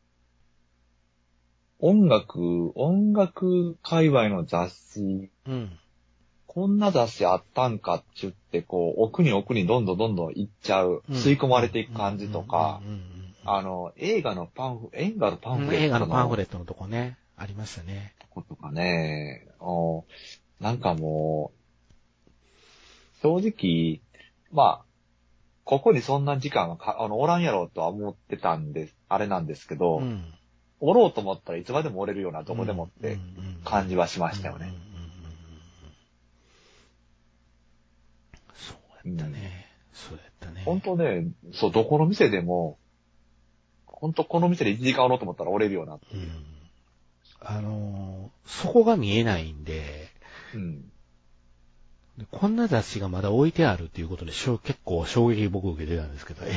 音楽界隈の雑誌、こんな雑誌あったんかって言って、こう、奥にどんどん行っちゃう、吸い込まれていく感じとか、映画のパンフレットのとこね、ありましたね。 とかね、なんかもう、正直、まあ、ここにそんな時間がおらんやろうとは思ってたんで、あれなんですけど、おろうと思ったらいつまでもおれるようなどこでもって感じはしましたよね。 そうやったね。 本当ね、そう、どこの店でも、本当この店で1時間おろうと思ったらおれるようなっていう。 そこが見えないんで、 でこんな雑誌がまだ置いてあるっていうことで結構衝撃僕受けてたんですけど、って。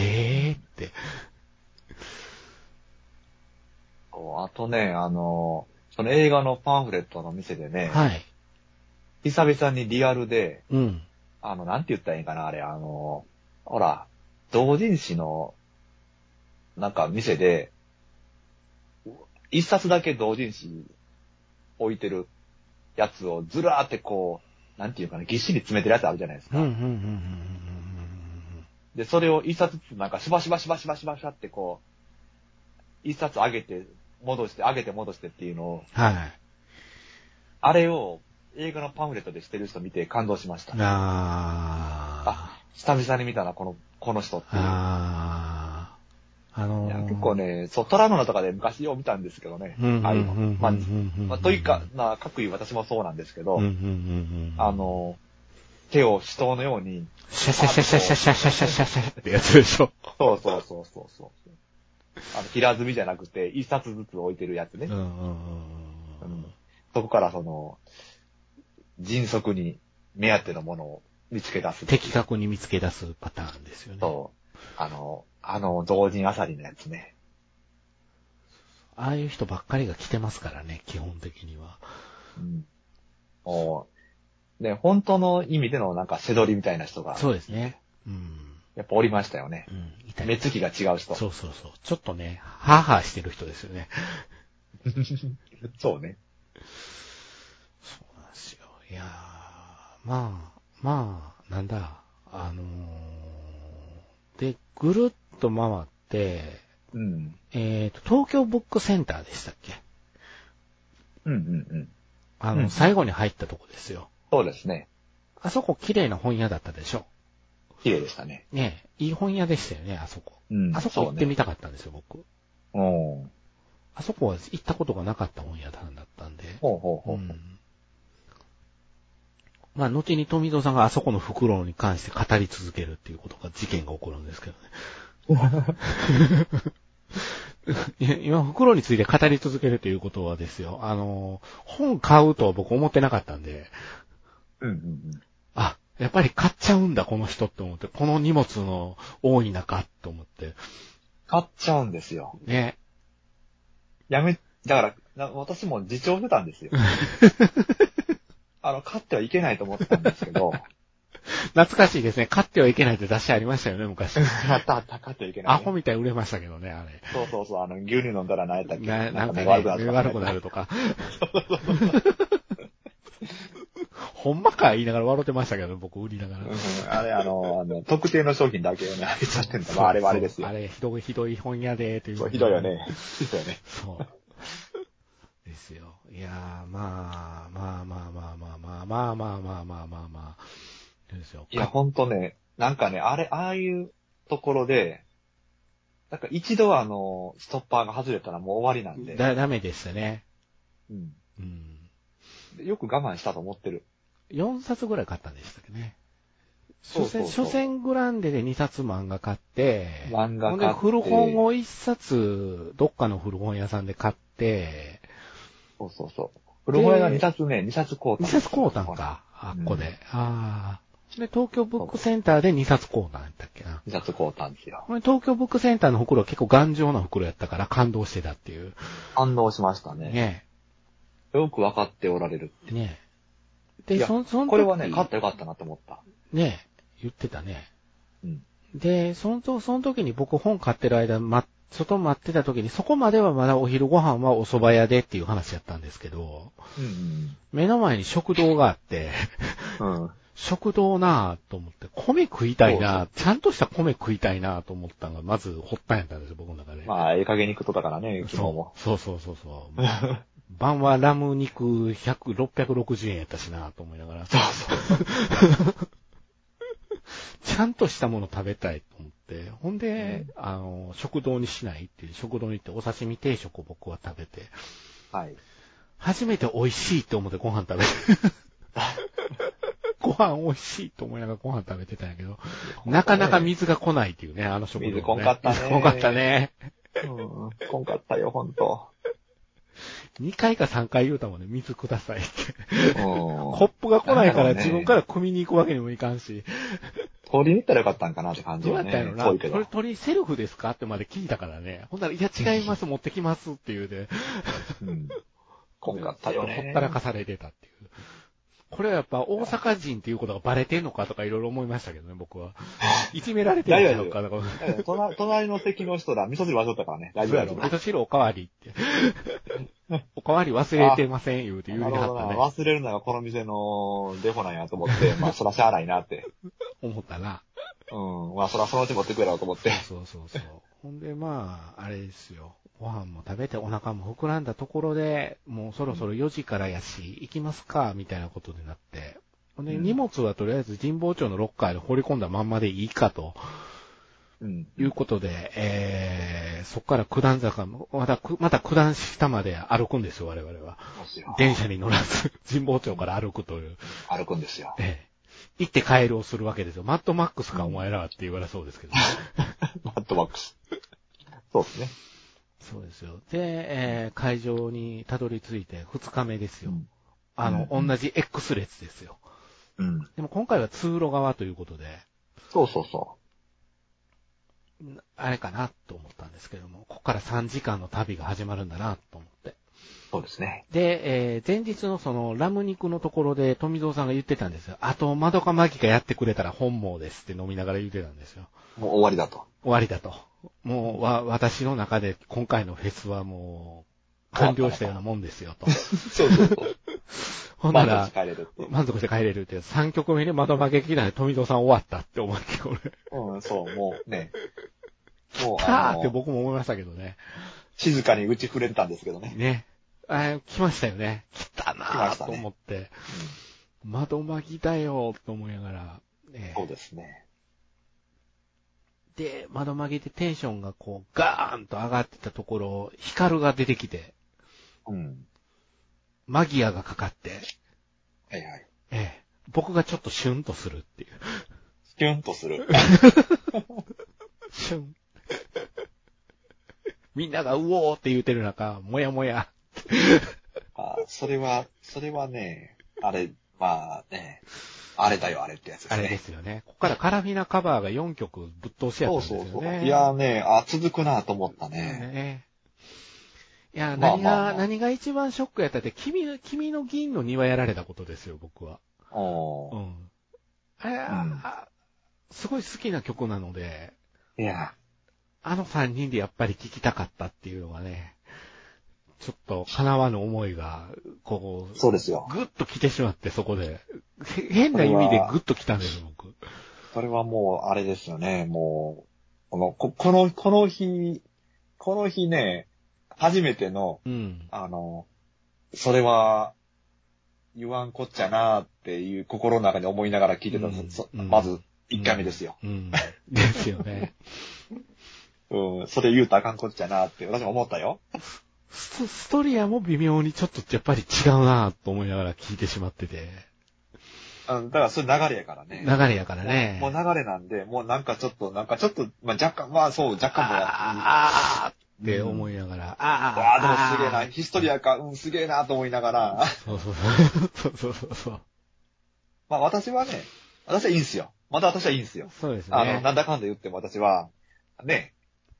あとね、その映画のパンフレットの店でね、 はい。 久々にリアルで、 うん。 なんて言ったらいいかな、あれ、ほら、同人誌の、なんか店で、一冊だけ同人誌置いてるやつをずらーってこう、なんていうかな、ぎっしり詰めてるやつあるじゃないですか。で、それを一冊ずつなんかしばしばってこう、一冊上げて、戻して、上げて戻してっていうのを、 はい。 あれを映画のパンフレットでしてる人見て感動しました。久々に見たな、この人っていう。いや結構ね、そう、トラノナとかで昔よう見たんですけどね。というか、各位私もそうなんですけど、手を死闘のように、 シャシャシャシャシャシャシャシャシャシャってやつでしょ。 そう。平積みじゃなくて、一冊ずつ置いてるやつね。そこから迅速に目当てのものを見つけ出す。 的確に見つけ出すパターンですよね。 そう。同人あさりのやつね。 ああいう人ばっかりが来てますからね、基本的には。 ね、本当の意味でのなんか背取りみたいな人が。 そうですね。 やっぱおりましたよね。目つきが違う人。 そう。ちょっとね、ハーハーしてる人ですよね。 そうね。 そうなんですよ。いやー、まあ、なんだ、で、ぐるっと回って、東京ブックセンターでしたっけ？最後に入ったとこですよ。 そうですね。 あそこ綺麗な本屋だったでしょ。 綺麗でしたね。 ねえ、いい本屋でしたよね、あそこ。あそこ行ってみたかったんですよ、僕。あそこは行ったことがなかった本屋さんだったんで。まあ、後に富戸さんがあそこの袋に関して語り続けるっていうことが、事件が起こるんですけどね。今、袋について語り続けるということはですよ、本買うとは僕思ってなかったんで、やっぱり買っちゃうんだ、この人って思って、この荷物の多い中と思って。 買っちゃうんですよ。 ね。 だから、私も自重してたんですよ。買ってはいけないと思ってたんですけど。 懐かしいですね。買ってはいけないって雑誌ありましたよね、昔。 買ってはいけない、 アホみたいに売れましたけどね、あれ。 そう。牛乳飲んだら何やったっけ？ なんかね、悪くなるとか。ほんまか言いながら笑ってましたけど、僕売りながら。 あれ、特定の商品だけをね、あげちゃってんだ。あれはあれですよ。 あれ、ひどい本屋で、という。 ひどいよね。 そう。ですよ。いやー、まあ。ですよ。 いや、ほんとね、なんかね、ああいうところで、なんか一度ストッパーが外れたらもう終わりなんで。 ダメでしたね。 よく我慢したと思ってる。 4冊ぐらい買ったんでしたっけね。書店グランデで2冊漫画買って、ほんで古本を1冊、どっかの古本屋さんで買って、 そう。古本屋が2冊買うた。 2冊買うたんか、あっこで。で、東京ブックセンターで2冊買うたんやったっけな。 2冊買うたんですよ。 東京ブックセンターの袋は結構頑丈な袋やったから感動してたっていう。 感動しましたね。 ねよくわかっておられるって。 ねで、 これはね、買ってよかったなと思った。 ね言ってたね。で、その時に僕本買ってる間、外待ってた時に、そこまではまだお昼ご飯はお蕎麦屋でっていう話やったんですけど、目の前に食堂があって、食堂なぁと思って、米食いたいなぁ、ちゃんとした米食いたいなぁと思ったのが、まず発端やったんですよ、僕の中で。 ええ加減に食っとったからね、昨日も。 そう。晩はラム肉660円やったしなぁと思いながら。 そう。 ちゃんとしたもの食べたいと思って、ほんで、食堂にしないっていう、食堂に行ってお刺身定食を僕は食べて、初めて美味しいと思ってご飯食べて、ご飯美味しいと思いながらご飯食べてたんやけど、なかなか水が来ないっていうね、食堂、ね。 水こんかったね。 水こんかったね。 こんかったよ、ほんと。 2回か3回言うたもんね、水くださいって。コップが来ないから自分から汲みに行くわけにもいかんし。 取りに行ったらよかったんかなって感じはね。 どうやったんやろな。取りセルフですかってまで聞いたからね。ほんなら、いや違います、持ってきますっていうで。 うん。こんかったよね。 ほったらかされてたっていう。これはやっぱ大阪人っていうことがバレてんのかとかいろいろ思いましたけどね、僕は。いじめられてるのかとか。 隣の席の人ら、味噌汁忘れたからね。大丈夫。 味噌汁おかわりって。おかわり忘れてません、言うて言うてはったね。 忘れるのがこの店のデフォなんやと思って、まあそらしゃあないなって。 思ったな。 うん。まあそらそのうち持ってくれろと思って。 そう。ほんでまあ、あれですよ。ご飯も食べてお腹も膨らんだところで、もうそろそろ4時からやし、行きますか、みたいなことになって。ほんで、荷物はとりあえず神保町のロッカーで放り込んだまんまでいいかと。いうことで、そこから九段坂、また九段下まで歩くんですよ、我々は。電車に乗らず、神保町から歩くという。 歩くんですよ。 行って帰るをするわけですよ。マッドマックスかお前らはって言われそうですけど、ね。 マッドマックス。そうですね。 そうですよ。で、会場にたどり着いて2日目ですよ。同じ X 列ですよ。でも今回は通路側ということで。 そう。 あれかなと思ったんですけども、ここから3時間の旅が始まるんだなと思って。 そうですね。 で、前日のそのラム肉のところで富蔵さんが言ってたんですよ。あと、まどかマギがやってくれたら本望ですって飲みながら言ってたんですよ。 もう終わりだと。 終わりだと。もう、私の中で今回のフェスはもう、完了したようなもんですよと。 そう。 ほんなら、満足して帰れるって、3曲目で窓負け来たんで富蔵さん終わったって思って、 俺。そう、もうね。 もう、来って僕も思いましたけどね。 静かに打ち触れてたんですけどね。 ね。来ましたよね。来たなぁと思って。窓巻きだよと思いながら。 そうですね。 で、窓巻きでテンションがこう、ガーンと上がってたところ、光が出てきて。マギアがかかって。 はいはい。 僕がちょっとシュンとするっていう。 シュンとする。 シュン。みんながうおーって言うてる中、もやもや。 それはね、あれ、まあね、あれだよ、あれってやつですね。 あれですよね。ここからカラフィナカバーが4曲ぶっ通しやったんですよね。そう。 いやね、続くなと思ったね。 いや、何が一番ショックやったって、君の銀の庭やられたことですよ、僕は。すごい好きな曲なので。 いや。 あの3人でやっぱり聴きたかったっていうのがね、ちょっと叶わぬ思いが、こう、 そうですよ。 ぐっと来てしまって、そこで。変な意味でぐっと来たんです、僕。 それはもう、あれですよね、もう、この日ね、初めての、それは、言わんこっちゃなーっていう心の中に思いながら聞いてた、まず、1回目ですよ。 ですよね。 それ言うたらあかんこっちゃなーって私も思ったよ。 ストリアも微妙にちょっとやっぱり違うなと思いながら聞いてしまってて。 だからそれ流れやからね。 流れやからね。 もう流れなんで、もうなんかちょっと、まあ若干もやって思いながら。 でもすげえな、ヒストリアか、すげえなと思いながら。 そう。 まあ私はいいんすよ。また私はいいんすよ。 そうですね。 なんだかんだ言っても私は、ね、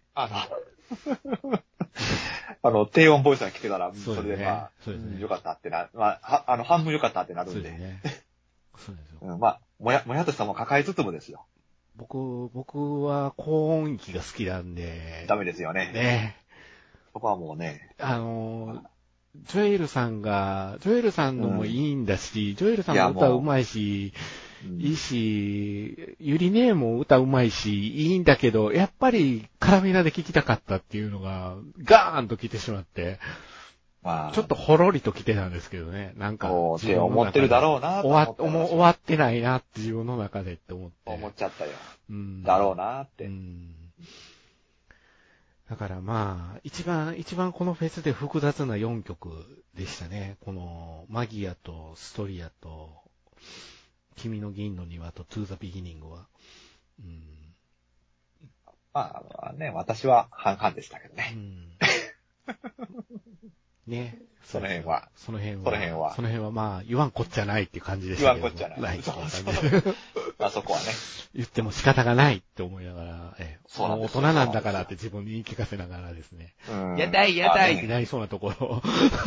低音ボイスが聞けたら、それでまあ、よかったってな、まあ、半分よかったってなるんで。 そうですよ。 まあ、もやとしたも抱えつつもですよ。 僕は高音域が好きなんで。 ダメですよね。 ね。 そこはもうね。 ジョエルさんのもいいんだし、ジョエルさんも歌うまいし、いいし、ユリネーも歌うまいし、いいんだけど、やっぱりカラミナで聴きたかったっていうのが、ガーンと来てしまって、ちょっとほろりと来てたんですけどね。なんか、 って思ってるだろうなと終わってないなって自分の中でって思って。 思っちゃったよ。だろうなって。 だからまあ、一番このフェスで複雑な4曲でしたね。この、マギアとストリアと、君の銀の庭とトゥーザビギニングは。 まあね、私は半々でしたけどね。 ね。 その辺はまあ、言わんこっちゃないっていう感じでしたけど。 言わんこっちゃない。 ないっていう感じで。あそこはね。 言っても仕方がないって思いながら、 そうなん大人なんだからって自分に言い聞かせながらですね。やだいってなりそうなところ。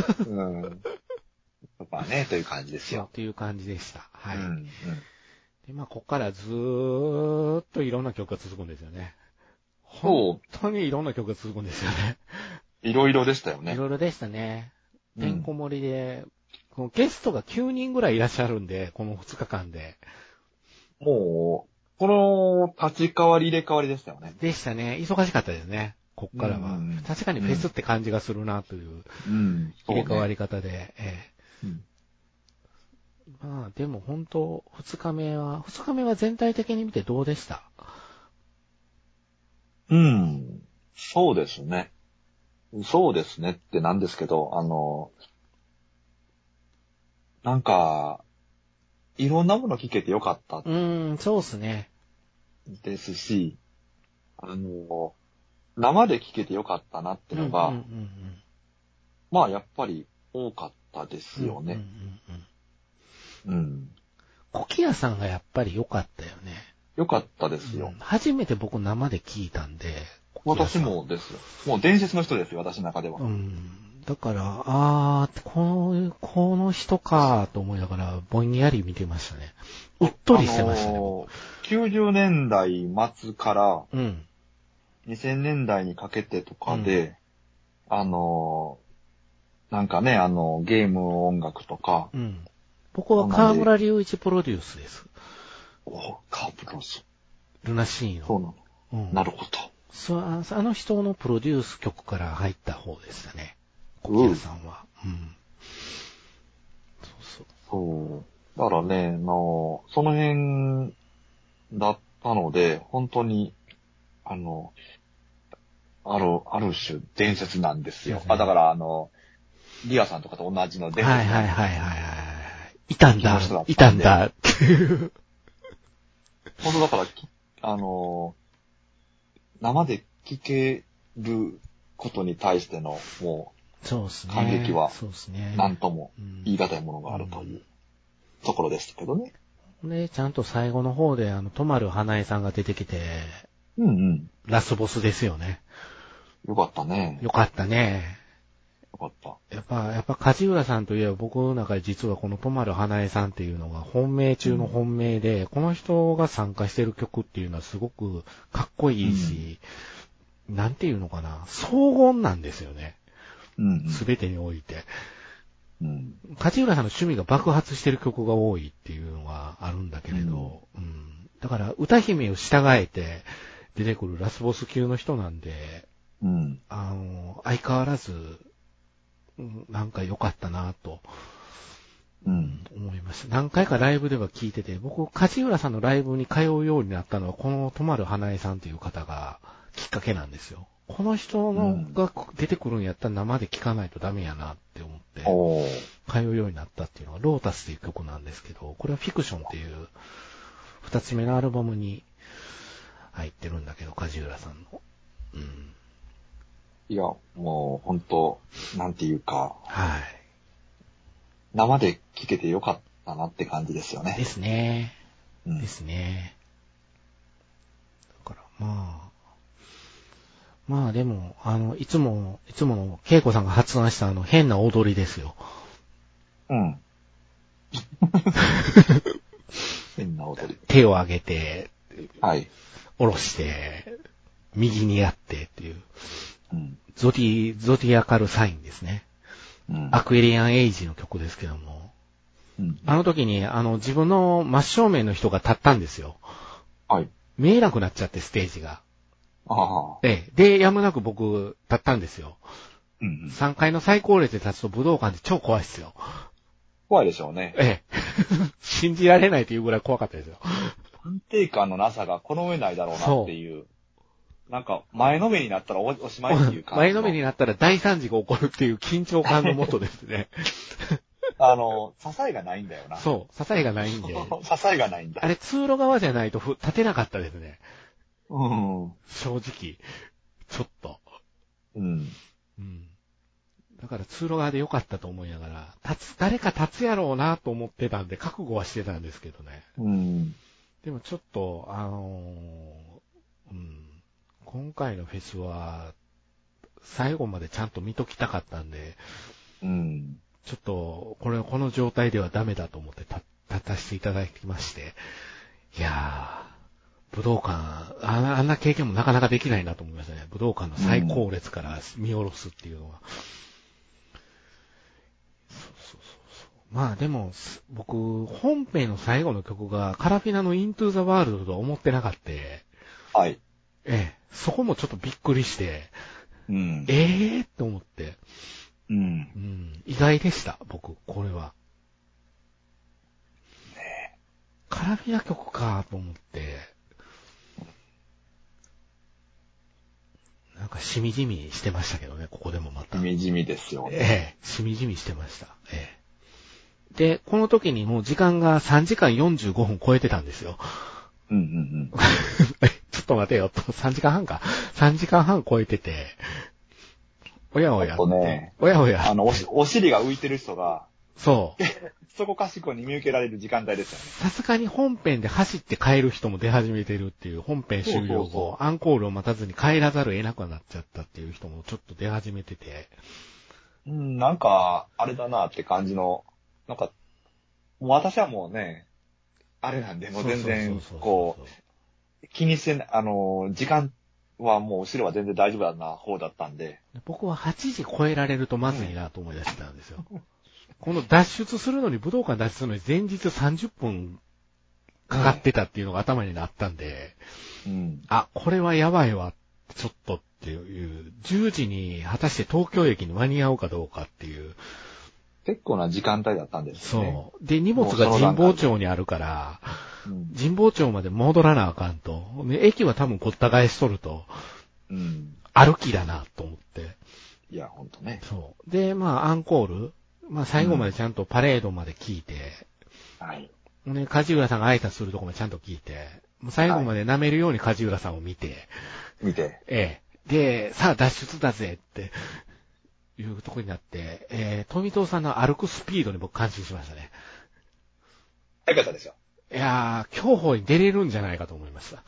そこはね、という感じですよ。 という感じでした。はい。で、まあ、こっからずーっといろんな曲が続くんですよね。本当にいろんな曲が続くんですよね。 いろいろでしたよね。 いろいろでしたね。てんこ盛りで、このゲストが9人ぐらいいらっしゃるんで、この2日間で。 もう、この立ち替わり入れ替わりでしたよね。 でしたね。忙しかったですね。こっからは。確かにフェスって感じがするなという入れ替わり方で。まあでも本当、2日目は全体的に見てどうでした？ そうですね。そうですねってなんですけど、なんか、いろんなもの聞けてよかった。 そうですね。 ですし、生で聞けてよかったなってのが、まあやっぱり多かったですよね。 コキアさんがやっぱり良かったよね。 良かったですよ。 初めて僕生で聞いたんで。 私もですよ。もう伝説の人ですよ、私の中では。 だから、この人かと思いながらぼんやり見てましたね。うっとりしてましたね。 90年代末から2000年代にかけてとかで、なんかね、ゲーム音楽とか。 僕は河村隆一プロデュースです。 河村さん。 ルナシーの。 そうなの。なるほど。 あの人のプロデュース曲から入った方でしたね。コキアさんは。 そう。だからね、その辺だったので、本当に、ある種伝説なんですよ。だから、リアさんとかと同じの伝説なんです。 いたんだっていう。 本当だから、生で聴けることに対しての、もう、感激は、なんとも言い難いものがあるというところでしたけどね。 で、ちゃんと最後の方で、泊まる花江さんが出てきて、ラスボスですよね。 よかったね。 よかったね。 よかった。 やっぱ、梶浦さんといえば僕の中で実はこの泊まる花江さんっていうのが本命中の本命で、この人が参加してる曲っていうのはすごくかっこいいし、なんていうのかな、荘厳なんですよね。すべてにおいて。梶浦さんの趣味が爆発してる曲が多いっていうのがあるんだけれど、だから歌姫を従えて出てくるラスボス級の人なんで、相変わらず、なんか良かったなと、思いました。何回かライブでは聞いてて、僕、梶浦さんのライブに通うようになったのは、この泊まる花江さんという方がきっかけなんですよ。この人が出てくるんやったら生で聴かないとダメやなって思って、通うようになったっていうのが、ロータスっていう曲なんですけど、これはフィクションっていう二つ目のアルバムに入ってるんだけど、梶浦さんの。 いや、もう本当なんていうか、生で聴けてよかったなって感じですよね。 ですね。ですね。だからまあでも、いつもの恵子さんが発案した変な踊りですよ。 変な踊り。 手を上げて、 下ろして、右にやってっていう。ゾディアカルサインですね。アクエリアンエイジの曲ですけども。あの時に、自分の真正面の人が立ったんですよ。見えなくなっちゃって、ステージが。で、やむなく僕、立ったんですよ。3階の最高列で立つと武道館で超怖いですよ。 怖いでしょうね。 信じられないというぐらい怖かったですよ。 安定感のなさがこの上ないだろうなっていう。なんか、前のめりになったらおしまいっていう感じ。 前のめりになったら大惨事が起こるっていう緊張感のもとですね。 支えがないんだよな。 そう、支えがないんで。 支えがないんだ。 あれ、通路側じゃないと立てなかったですね。正直。ちょっと。だから通路側で良かったと思いながら、誰か立つやろうなと思ってたんで、覚悟はしてたんですけどね。 うん。 でもちょっと、今回のフェスは、最後までちゃんと見ときたかったんで、 うん。 ちょっと、この状態ではダメだと思って立たせていただきまして、いやー、武道館、あんな経験もなかなかできないなと思いましたね。武道館の最高列から見下ろすっていうのは。まあでも、僕、本編の最後の曲がカラフィナの Into the World とは思ってなかった。 はい。 そこもちょっとびっくりして、 うん。 と思って。 うん。 意外でした、僕、これは。 ね、 カラフィナ曲かと思って、なんかしみじみしてましたけどね、ここでもまた。 しみじみですよね。 しみじみしてました。で、この時にもう時間が3時間45分超えてたんですよ。 うんうんうん。 ちょっと待てよ、3時間半か。3時間半超えてて、おやおや。 ね、 おやおや。 お尻が浮いてる人が、 そう。 そこかしこに見受けられる時間帯ですよね。 さすがに本編で走って帰る人も出始めてるっていう、本編終了後、アンコールを待たずに帰らざるを得なくなっちゃったっていう人もちょっと出始めてて。 なんか、あれだなって感じの、なんか、もう私はもうね、あれなんで、もう全然、こう、気にして、時間はもう後ろは全然大丈夫な方だったんで。 僕は8時超えられるとまずいなと思い出してたんですよ。この脱出するのに、武道館脱出するのに前日30分かかってたっていうのが頭になったんで、これはやばいわ、ちょっとっていう、10時に果たして東京駅に間に合うかどうかっていう。 結構な時間帯だったんですよね。 そう。で、荷物が神保町にあるから、神保町まで戻らなあかんと。駅は多分ごった返しとると、歩きだなと思って。 いや、ほんとね。 そう。で、まあ、アンコール。まあ、最後までちゃんとパレードまで聞いて、 はい。 ね、梶浦さんが挨拶するとこまでちゃんと聞いて、最後まで舐めるように梶浦さんを見て、で、さあ脱出だぜっていうとこになって、富藤さんの歩くスピードに僕感心しましたね。 早かったですよ。 いやー、競歩に出れるんじゃないかと思いました。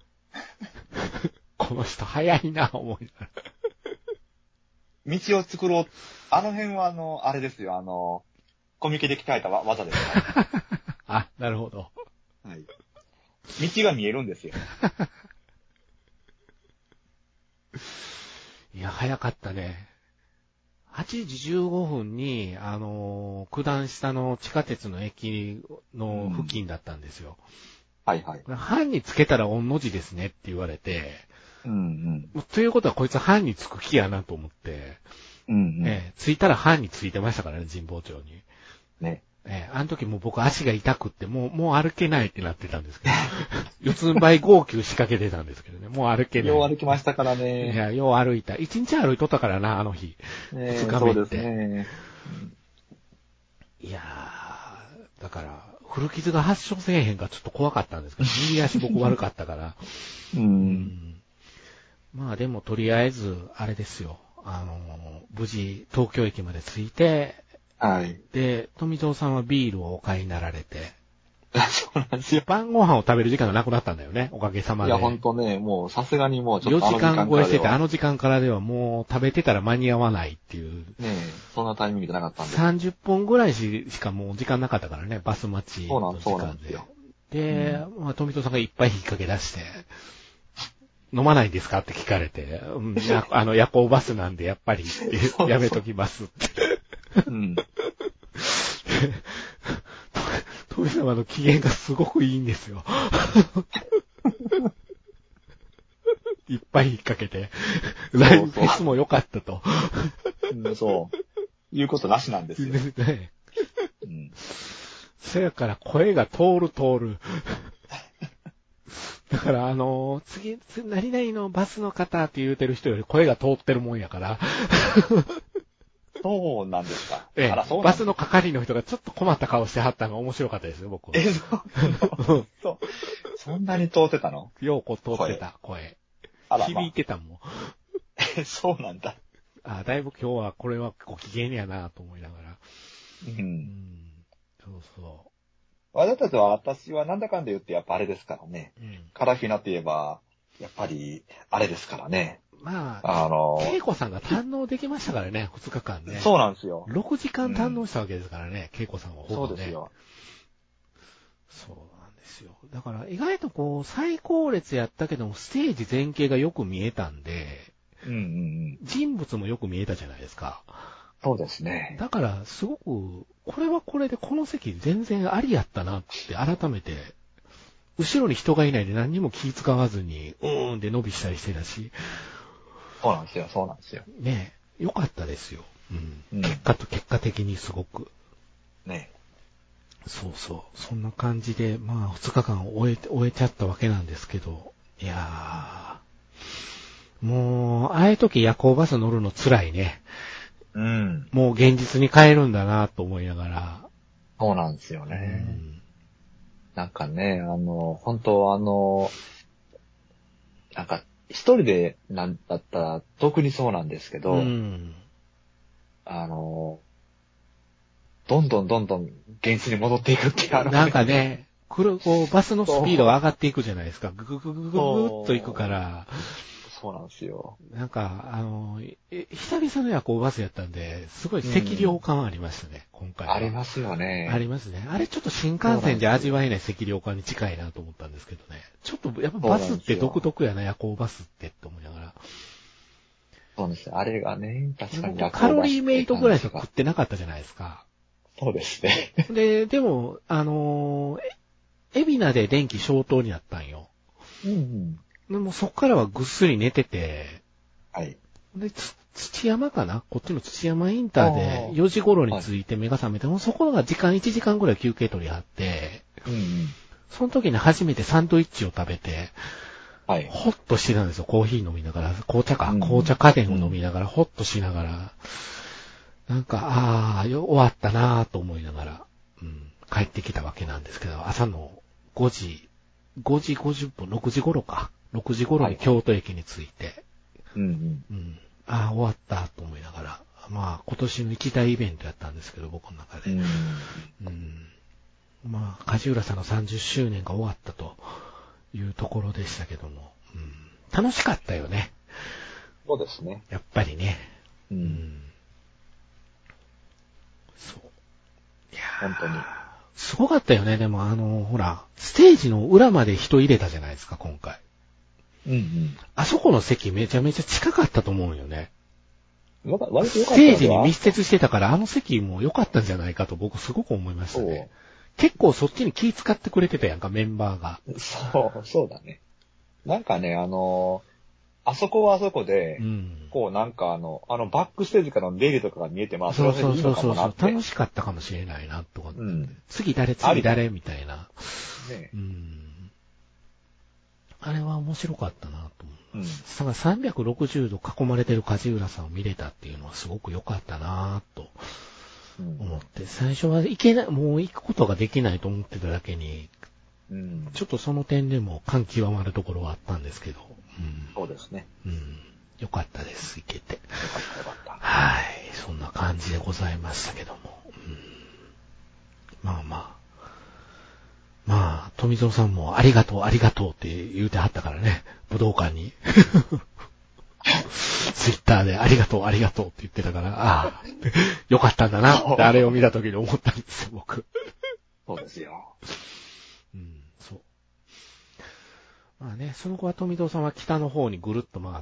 この人早いな、思いながら。 道を作ろう。あの辺はあれですよ、コミケで鍛えた技ですから。 あ、なるほど。 はい。道が見えるんですよ。 いや、早かったね。8時15分に、九段下の地下鉄の駅の付近だったんですよ。 はいはい。 班につけたら御の字ですねって言われて、ということはこいつ班につく気やなと思って、ついたら班についてましたからね、神保町に。 ね。 あの時もう僕足が痛くってもう歩けないってなってたんですけど、四つん這い号泣仕掛けてたんですけどね、もう歩けない。 よう歩きましたからね。 いや、よう歩いた。一日歩いとったからな、あの日。 二日目って。そうですね。 いやー、だから、古傷が発症せえへんかちょっと怖かったんですけど、右足僕悪かったから。まあでもとりあえず、あれですよ。無事、東京駅まで着いて、 はい。 で、富蔵さんはビールをお買いになられて、 そうなんですよ。 晩ご飯を食べる時間がなくなったんだよね、おかげさまで。 いや、ほんとね、もうさすがにもうちょっと 4時間超えしてて、あの時間からではもう食べてたら間に合わないっていう。 ねえ、そんなタイミングじゃなかったんで。 30分ぐらいしかもう時間なかったからね、バス待ちの時間で。 そうなんですよ。 で、まあ、富蔵さんがいっぱい引っ掛け出して、飲まないんですかって聞かれて、夜行バスなんでやっぱりってやめときますって。富様の機嫌がすごくいいんですよ。いっぱい引っ掛けて、ライブフェスも良かったと。 そう。言うことなしなんですよ。ね。 そやから声が通る。だから、次、何々のバスの方って言うてる人より声が通ってるもんやから。 そうなんですか。 バスの係の人がちょっと困った顔してはったのが面白かったですよ、僕は。 そう。そんなに通ってたの？ ようこ通ってた、声。響いてたもん。 そうなんだ。 だいぶ今日はこれはご機嫌やなと思いながら。そうそう。 私はなんだかんだ言ってやっぱあれですからね。カラフィナといえば、やっぱり、あれですからね。 まあ、恵子さんが堪能できましたからね、2日間ね。 そうなんですよ。 6時間堪能したわけですからね、恵子さんはほぼね。 そうですよ。 そうなんですよ。だから意外とこう、最高列やったけども、ステージ前景がよく見えたんで、人物もよく見えたじゃないですか。 そうですね。 だから、すごく、これはこれでこの席全然ありやったなって改めて、後ろに人がいないで何にも気使わずに、で伸びしたりしてたし。 そうなんですよ、そうなんですよ。 ねえ、よかったですよ。結果的にすごく。 ねえ。そうそう。そんな感じで、まあ、2日間終えちゃったわけなんですけど、いやー、もう、ああいう時夜行バス乗るの辛いね。もう現実に帰るんだなと思いながら。 そうなんですよね。なんかね、本当なんか、一人でなんだったら特にそうなんですけど、どんどん現実に戻っていくってなんかね、こうバスのスピードが上がっていくじゃないですか。ぐっと行くから。 そうなんですよ。 なんか、久々の夜行バスやったんで、すごい赤涼感ありましたね、今回は。 ありますよね。 ありますね。あれちょっと新幹線じゃ味わえない赤涼感に近いなと思ったんですけどね。ちょっとやっぱバスって独特やな、夜行バスってって思いながら。 そうです。あれがね、確かに夜行バスカロリーメイトぐらいしか食ってなかったじゃないですか。 そうですね。 でも、海老名で電気消灯になったんよ。でもそっからはぐっすり寝てて、で、土山かなこっちの土山インターで4時頃に着いて目が覚めて、もうそこが1時間ぐらい休憩取りあって、その時に初めてサンドイッチを食べて、ほっとしてたんですよ。コーヒー飲みながら、紅茶家電を飲みながら、ほっとしながら、なんか、終わったなぁと思いながら、帰ってきたわけなんですけど、朝の5時50分、6時頃か。6時頃に京都駅に着いて、終わったと思いながら、まあ、今年の一大イベントやったんですけど、僕の中で。まあ、梶浦さんの30周年が終わったというところでしたけども、楽しかったよね。 そうですね。 やっぱりね。そう。いや本当に。 すごかったよね。でもほら、ステージの裏まで人入れたじゃないですか、今回。あそこの席めちゃめちゃ近かったと思うよね。ステージに密接してたから、あの席も良かったんじゃないかと僕すごく思いましたね。結構そっちに気使ってくれてたやんか、メンバーが。 そうだね。なんかね、あそこはあそこで、こうなんかバックステージからの出入りとかが見えて、まあそれはそれでいいのかもなって。 楽しかったかもしれないな、とか、次誰みたいな。あれは面白かったなと思う。だから360度囲まれてる梶浦さんを見れたっていうのはすごく良かったなと思って、最初はもう行くことができないと思ってただけに、ちょっとその点でも感極まるところはあったんですけど。 そうですね。 良かったです、行けて。 よかった。 はい、そんな感じでございましたけども。まあ、富蔵さんもありがとうって言うてはったからね、武道館に。ツイッターでありがとうって言ってたから、よかったんだなってあれを見た時に思ったんですよ、僕。 そうですよ。 そう。まあね、その後は富蔵さんは北の方にぐるっと回って、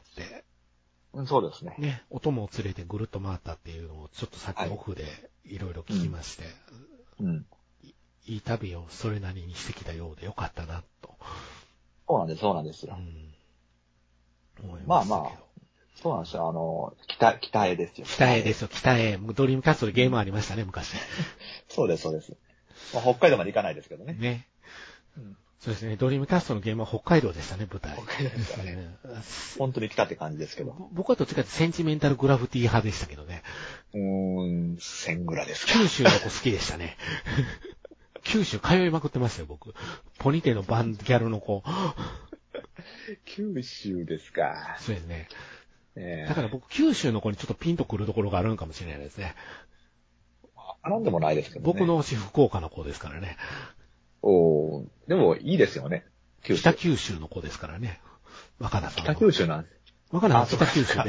そうですね。 ね、お供を連れてぐるっと回ったっていうのをちょっとさっきオフでいろいろ聞きまして、いい旅をそれなりにしてきたようでよかったなと。 そうなんですよ。 思いましたけど。 そうなんですよ。北江ですよ。 北江。ドリームキャストでゲームありましたね、昔。 そうです。まあ、北海道まで行かないですけどね。 ね。そうですね。ドリームキャストのゲームは北海道でしたね、舞台。 北海道でしたね。本当に来たって感じですけど。 僕はどっちかってセンチメンタルグラフィティ派でしたけどね。 セングラですか。 九州の子好きでしたね。九州通いまくってましたよ、僕。ポニテのバンギャルの子。 九州ですか。 そうですね。 だから僕、九州の子にちょっとピンとくるところがあるんかもしれないですね。 なんでもないですけどね。 僕の推し福岡の子ですからね。 でもいいですよね。 北九州の子ですからね。若菜さん。 北九州なんです。 若菜は北九州です。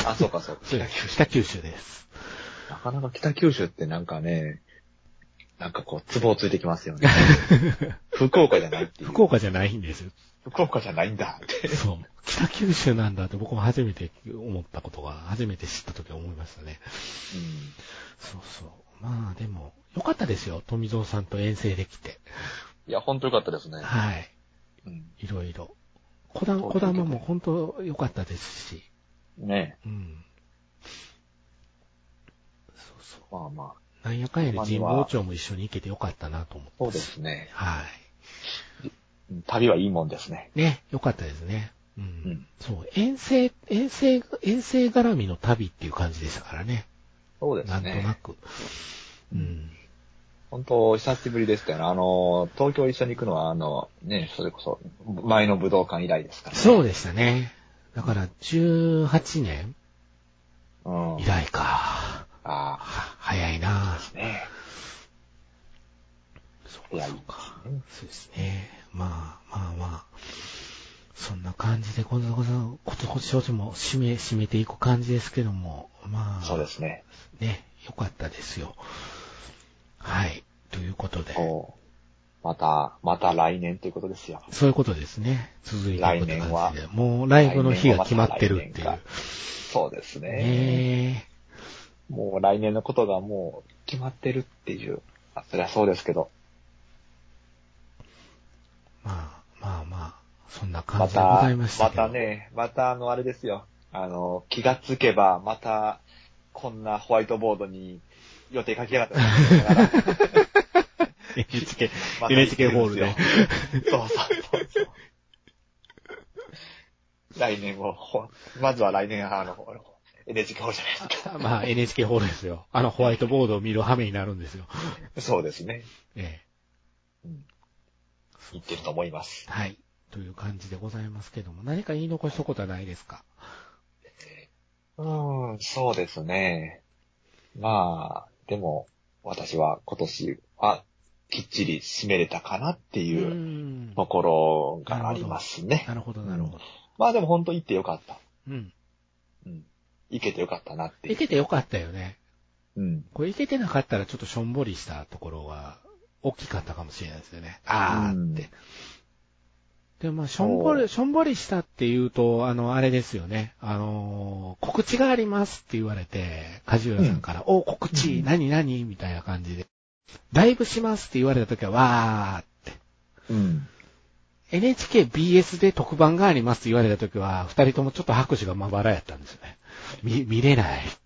そうか。 北九州です。 なかなか北九州ってなんかね、なんかこう、ツボをついてきますよね。福岡じゃないっていう。 福岡じゃないんですよ。 福岡じゃないんだって。 そう。北九州なんだって僕も初めて思ったことが、初めて知った時は思いましたね。そうそう。まあでも、よかったですよ。富蔵さんと遠征できて。 いや、ほんとよかったですね。 はい。いろいろ。小玉もほんとよかったですし。 ね。 そうそう。 まあまあ。なんやかんやで神保町も一緒に行けてよかったなと思って。 そうですね。 はい。 旅はいいもんですね。 ね、よかったですね。そう、遠征絡みの旅っていう感じでしたからね。 そうですね。 なんとなく。 本当、久しぶりでしたよね。東京一緒に行くのは、それこそ、前の武道館以来ですからね。 そうでしたね。だから、18年以来か。早いなですね。 そうか。そうですね。まあ。そんな感じで、今年も締めていく感じですけども、まあ。 そうですね。 ね、よかったですよ。はい。ということで。 また来年ということですよ。 そういうことですね。続いていくって感じで。 来年はもうライブの日が決まってるっていう。 そうですね。もう来年のことがもう決まってるっていう。そりゃそうですけど。 まあ、そんな感じでございましたけど。 またあれですよ。気がつけば、また、こんなホワイトボードに予定書きやがった。 NHK ホールで。 そう。来年も、まずは来年NHK ホールじゃないですか。 まあ NHK ホールですよ。ホワイトボードを見る羽目になるんですよ。 そうですね。言ってると思います。 はい。という感じでございますけども、何か言い残したことはないですか？ そうですね。まあ、でも、私は今年はきっちり締めれたかなっていうところがありますね。 なるほど。 まあでも本当行ってよかった。 行けてよかったなっていう。 行けてよかったよね。これ行けてなかったらちょっとしょんぼりしたところは大きかったかもしれないですよね。って。で、まあ、しょんぼりしたって言うと、あれですよね。告知がありますって言われて、梶浦さんから、告知、何みたいな感じで。ライブしますって言われたときは、わーって。NHKBS で特番がありますって言われたときは、二人ともちょっと拍手がまばらやったんですよね。見れないって。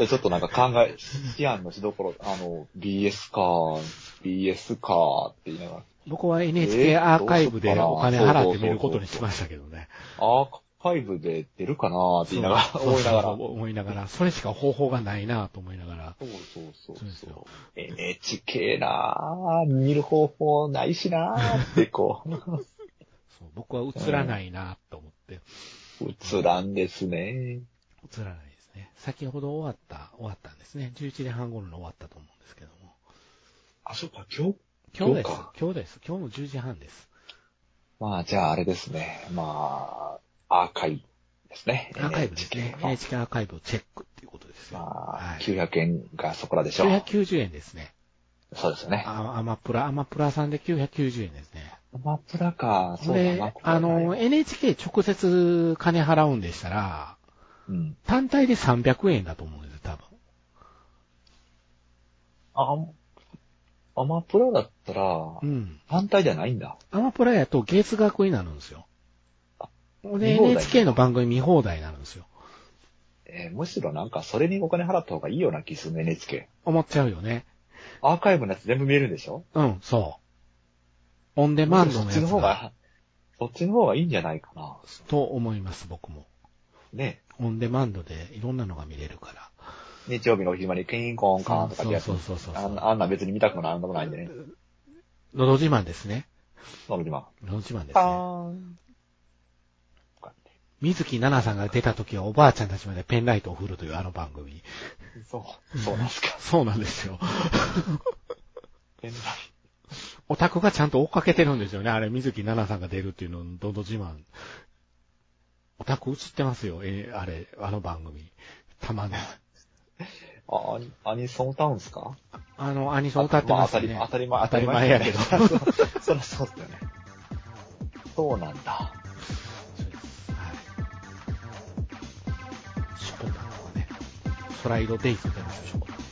ちょっとなんか思案のしどころ、BS かって言いながら。 僕は NHK アーカイブでお金払って見ることにしましたけどね。 アーカイブで出るかなって言いながら、 思いながら、それしか方法がないなと思いながら。 そう。NHK 見る方法ないしってこう。 そう僕は映らないなと思って。 映らんですね。 映らないですね。先ほど終わったんですね。11時半頃の終わったと思うんですけども。 そうか、今日です。今日の10時半です。 まあ、じゃああれですね。まあ、アーカイブですね。 アーカイブですね。NHK アーカイブをチェックっていうことですよ。 まあ、900円がそこらでしょう。 990円ですね。 そうですね。 アマプラさんで990円ですね。 アマプラか、 そうで、NHK 直接金払うんでしたら、単体で300円だと思うんですよ、多分。 アマプラだったら、単体じゃないんだ。 アマプラやと月額になるんですよ。で、NHK の番組見放題になるんですよ。 むしろなんかそれにお金払った方がいいような気するね、NHK。 思っちゃうよね。 アーカイブのやつ全部見えるんでしょ？ そう。オンデマンドのやつが。 そっちの方がいいんじゃないかな。 と思います、僕も。 ね。 オンデマンドでいろんなのが見れるから。 日曜日のお昼間にキンコンカーンとかってやつ。 そう。 あんな別に見たくもなんでもないんでね。 のど自慢ですね。 のど自慢。 のど自慢ですね。 水木奈々さんが出た時はおばあちゃんたちまでペンライトを振るというあの番組。 そうなんですか。 そうなんですよ。 ペンライオタクがちゃんと追っかけてるんですよね。あれ、水木奈々さんが出るっていうのをどんどん自慢。オタク映ってますよ。あれ、あの番組。たまに。 アニソン歌うんすか？ アニソン歌ってますね。 当たり前やけど。そりゃそうですよね。そうなんだ。 そうです。はい。ショコタンとかね。スライドデイズ歌いますよ、ショコタン。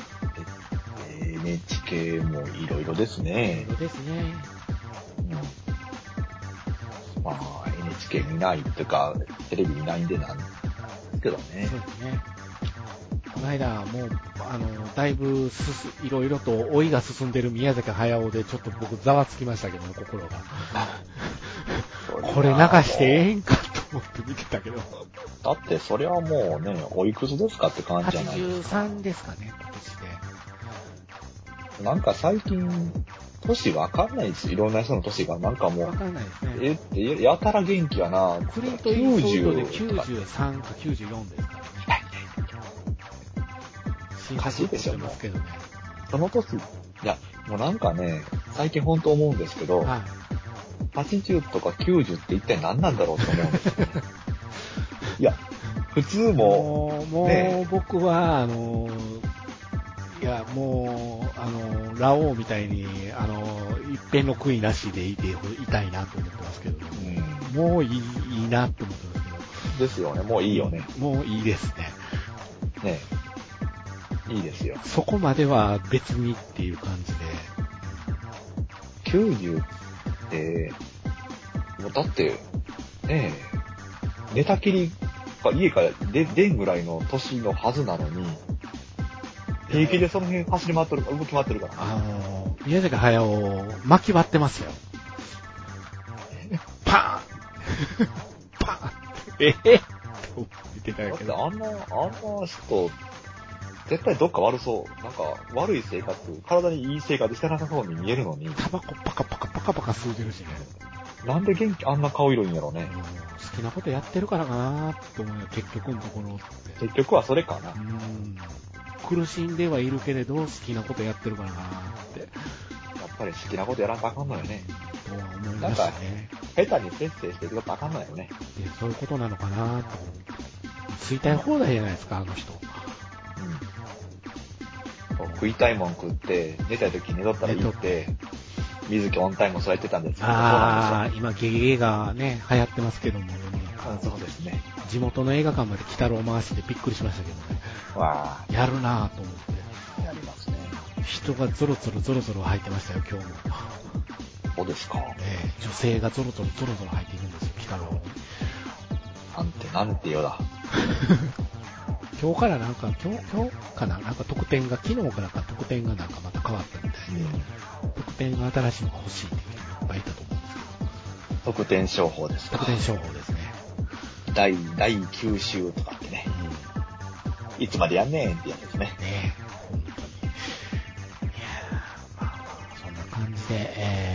NHK もいろいろですね。 いろいろですね。 まあ、NHK 見ないというか、テレビ見ないんでなんですけどね。 そうですね。この間、もう、だいぶいろいろと老いが進んでる宮崎駿で、ちょっと僕ざわつきましたけどね、心が。これ流してええんかと思って見てたけど。 だって、それはもうね、おいくつですかって感じじゃないですか。 83ですかね、今年で。 なんか最近、年わかんないです。いろんな人の年が。なんかもう。 わかんないですね。 やたら元気やな。 クリント・イーストウッドで93か94ですからね。 おかしいでしょ、 ますけどね。 その年、いや、もうなんかね、最近本当思うんですけど、はい、80とか90って一体何なんだろうと思うんですよね。いや、普通もう僕は、いや、ラオウみたいに、一遍の悔いなしでいたいなと思ってますけど、もういいなと思ってますけど。 ですよね、もういいよね。 もういいですね。 ねいいですよ。 そこまでは別にっていう感じで。 90って、もうだって、ね寝たきりが家から出んぐらいの年のはずなのに、平気でその辺動き回ってるから。 宮崎駿、巻き割ってますよ。パーンパーンって言ってたけど。 だってあんな人、絶対どっか悪そう。なんか、悪い生活、体にいい生活してなさそうに見えるのに。 タバコパカパカ吸うてるしね。 なんであんな顔色いいんやろうね。 好きなことやってるからかなと思うよ、結局のところって。 結局はそれかな。 苦しんではいるけれど、好きなことやってるからかなって。 やっぱり好きなことやらんとあかんのよね。 とは思いましたね。 なんか、下手に節制していくとあかんのよね。 そういうことなのかなと思って。吸いたい放題じゃないですか、あの人。 食いたいもん食って、寝たい時に寝とったらいいって、水木オンタイムもそうやってたんですけど。 今、ゲゲゲがね、流行ってますけども、世の中。 そうですね。 地元の映画館まで鬼太郎回してびっくりしましたけどね。やるなぁと思って。 やりますね。 人がゾロゾロ入ってましたよ、今日も。 そうですか。 女性がゾロゾロ入っているんですよ、鬼太郎に。 なんてよだ。 今日からなんか特典が、昨日からか特典がなんかまた変わったみたいで、特典が新しいのが欲しいっていう人もいっぱいいたと思うんですけど。 特典商法ですか。 特典商法ですね。 第9週とかってね。いつまでやんねんってやつですね。 本当に。いやまあ、そんな感じで、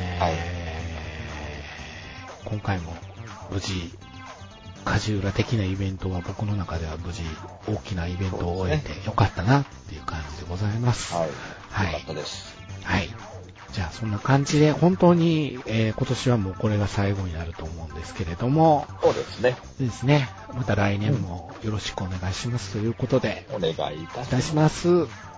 今回も無事、梶浦的なイベントは僕の中では無事大きなイベントを終えてよかったなっていう感じでございます。 はい。よかったです。 はい。じゃあそんな感じで本当に、今年はもうこれが最後になると思うんですけれども。 そうですね。 ですね。また来年もよろしくお願いしますということで。 お願いいたします。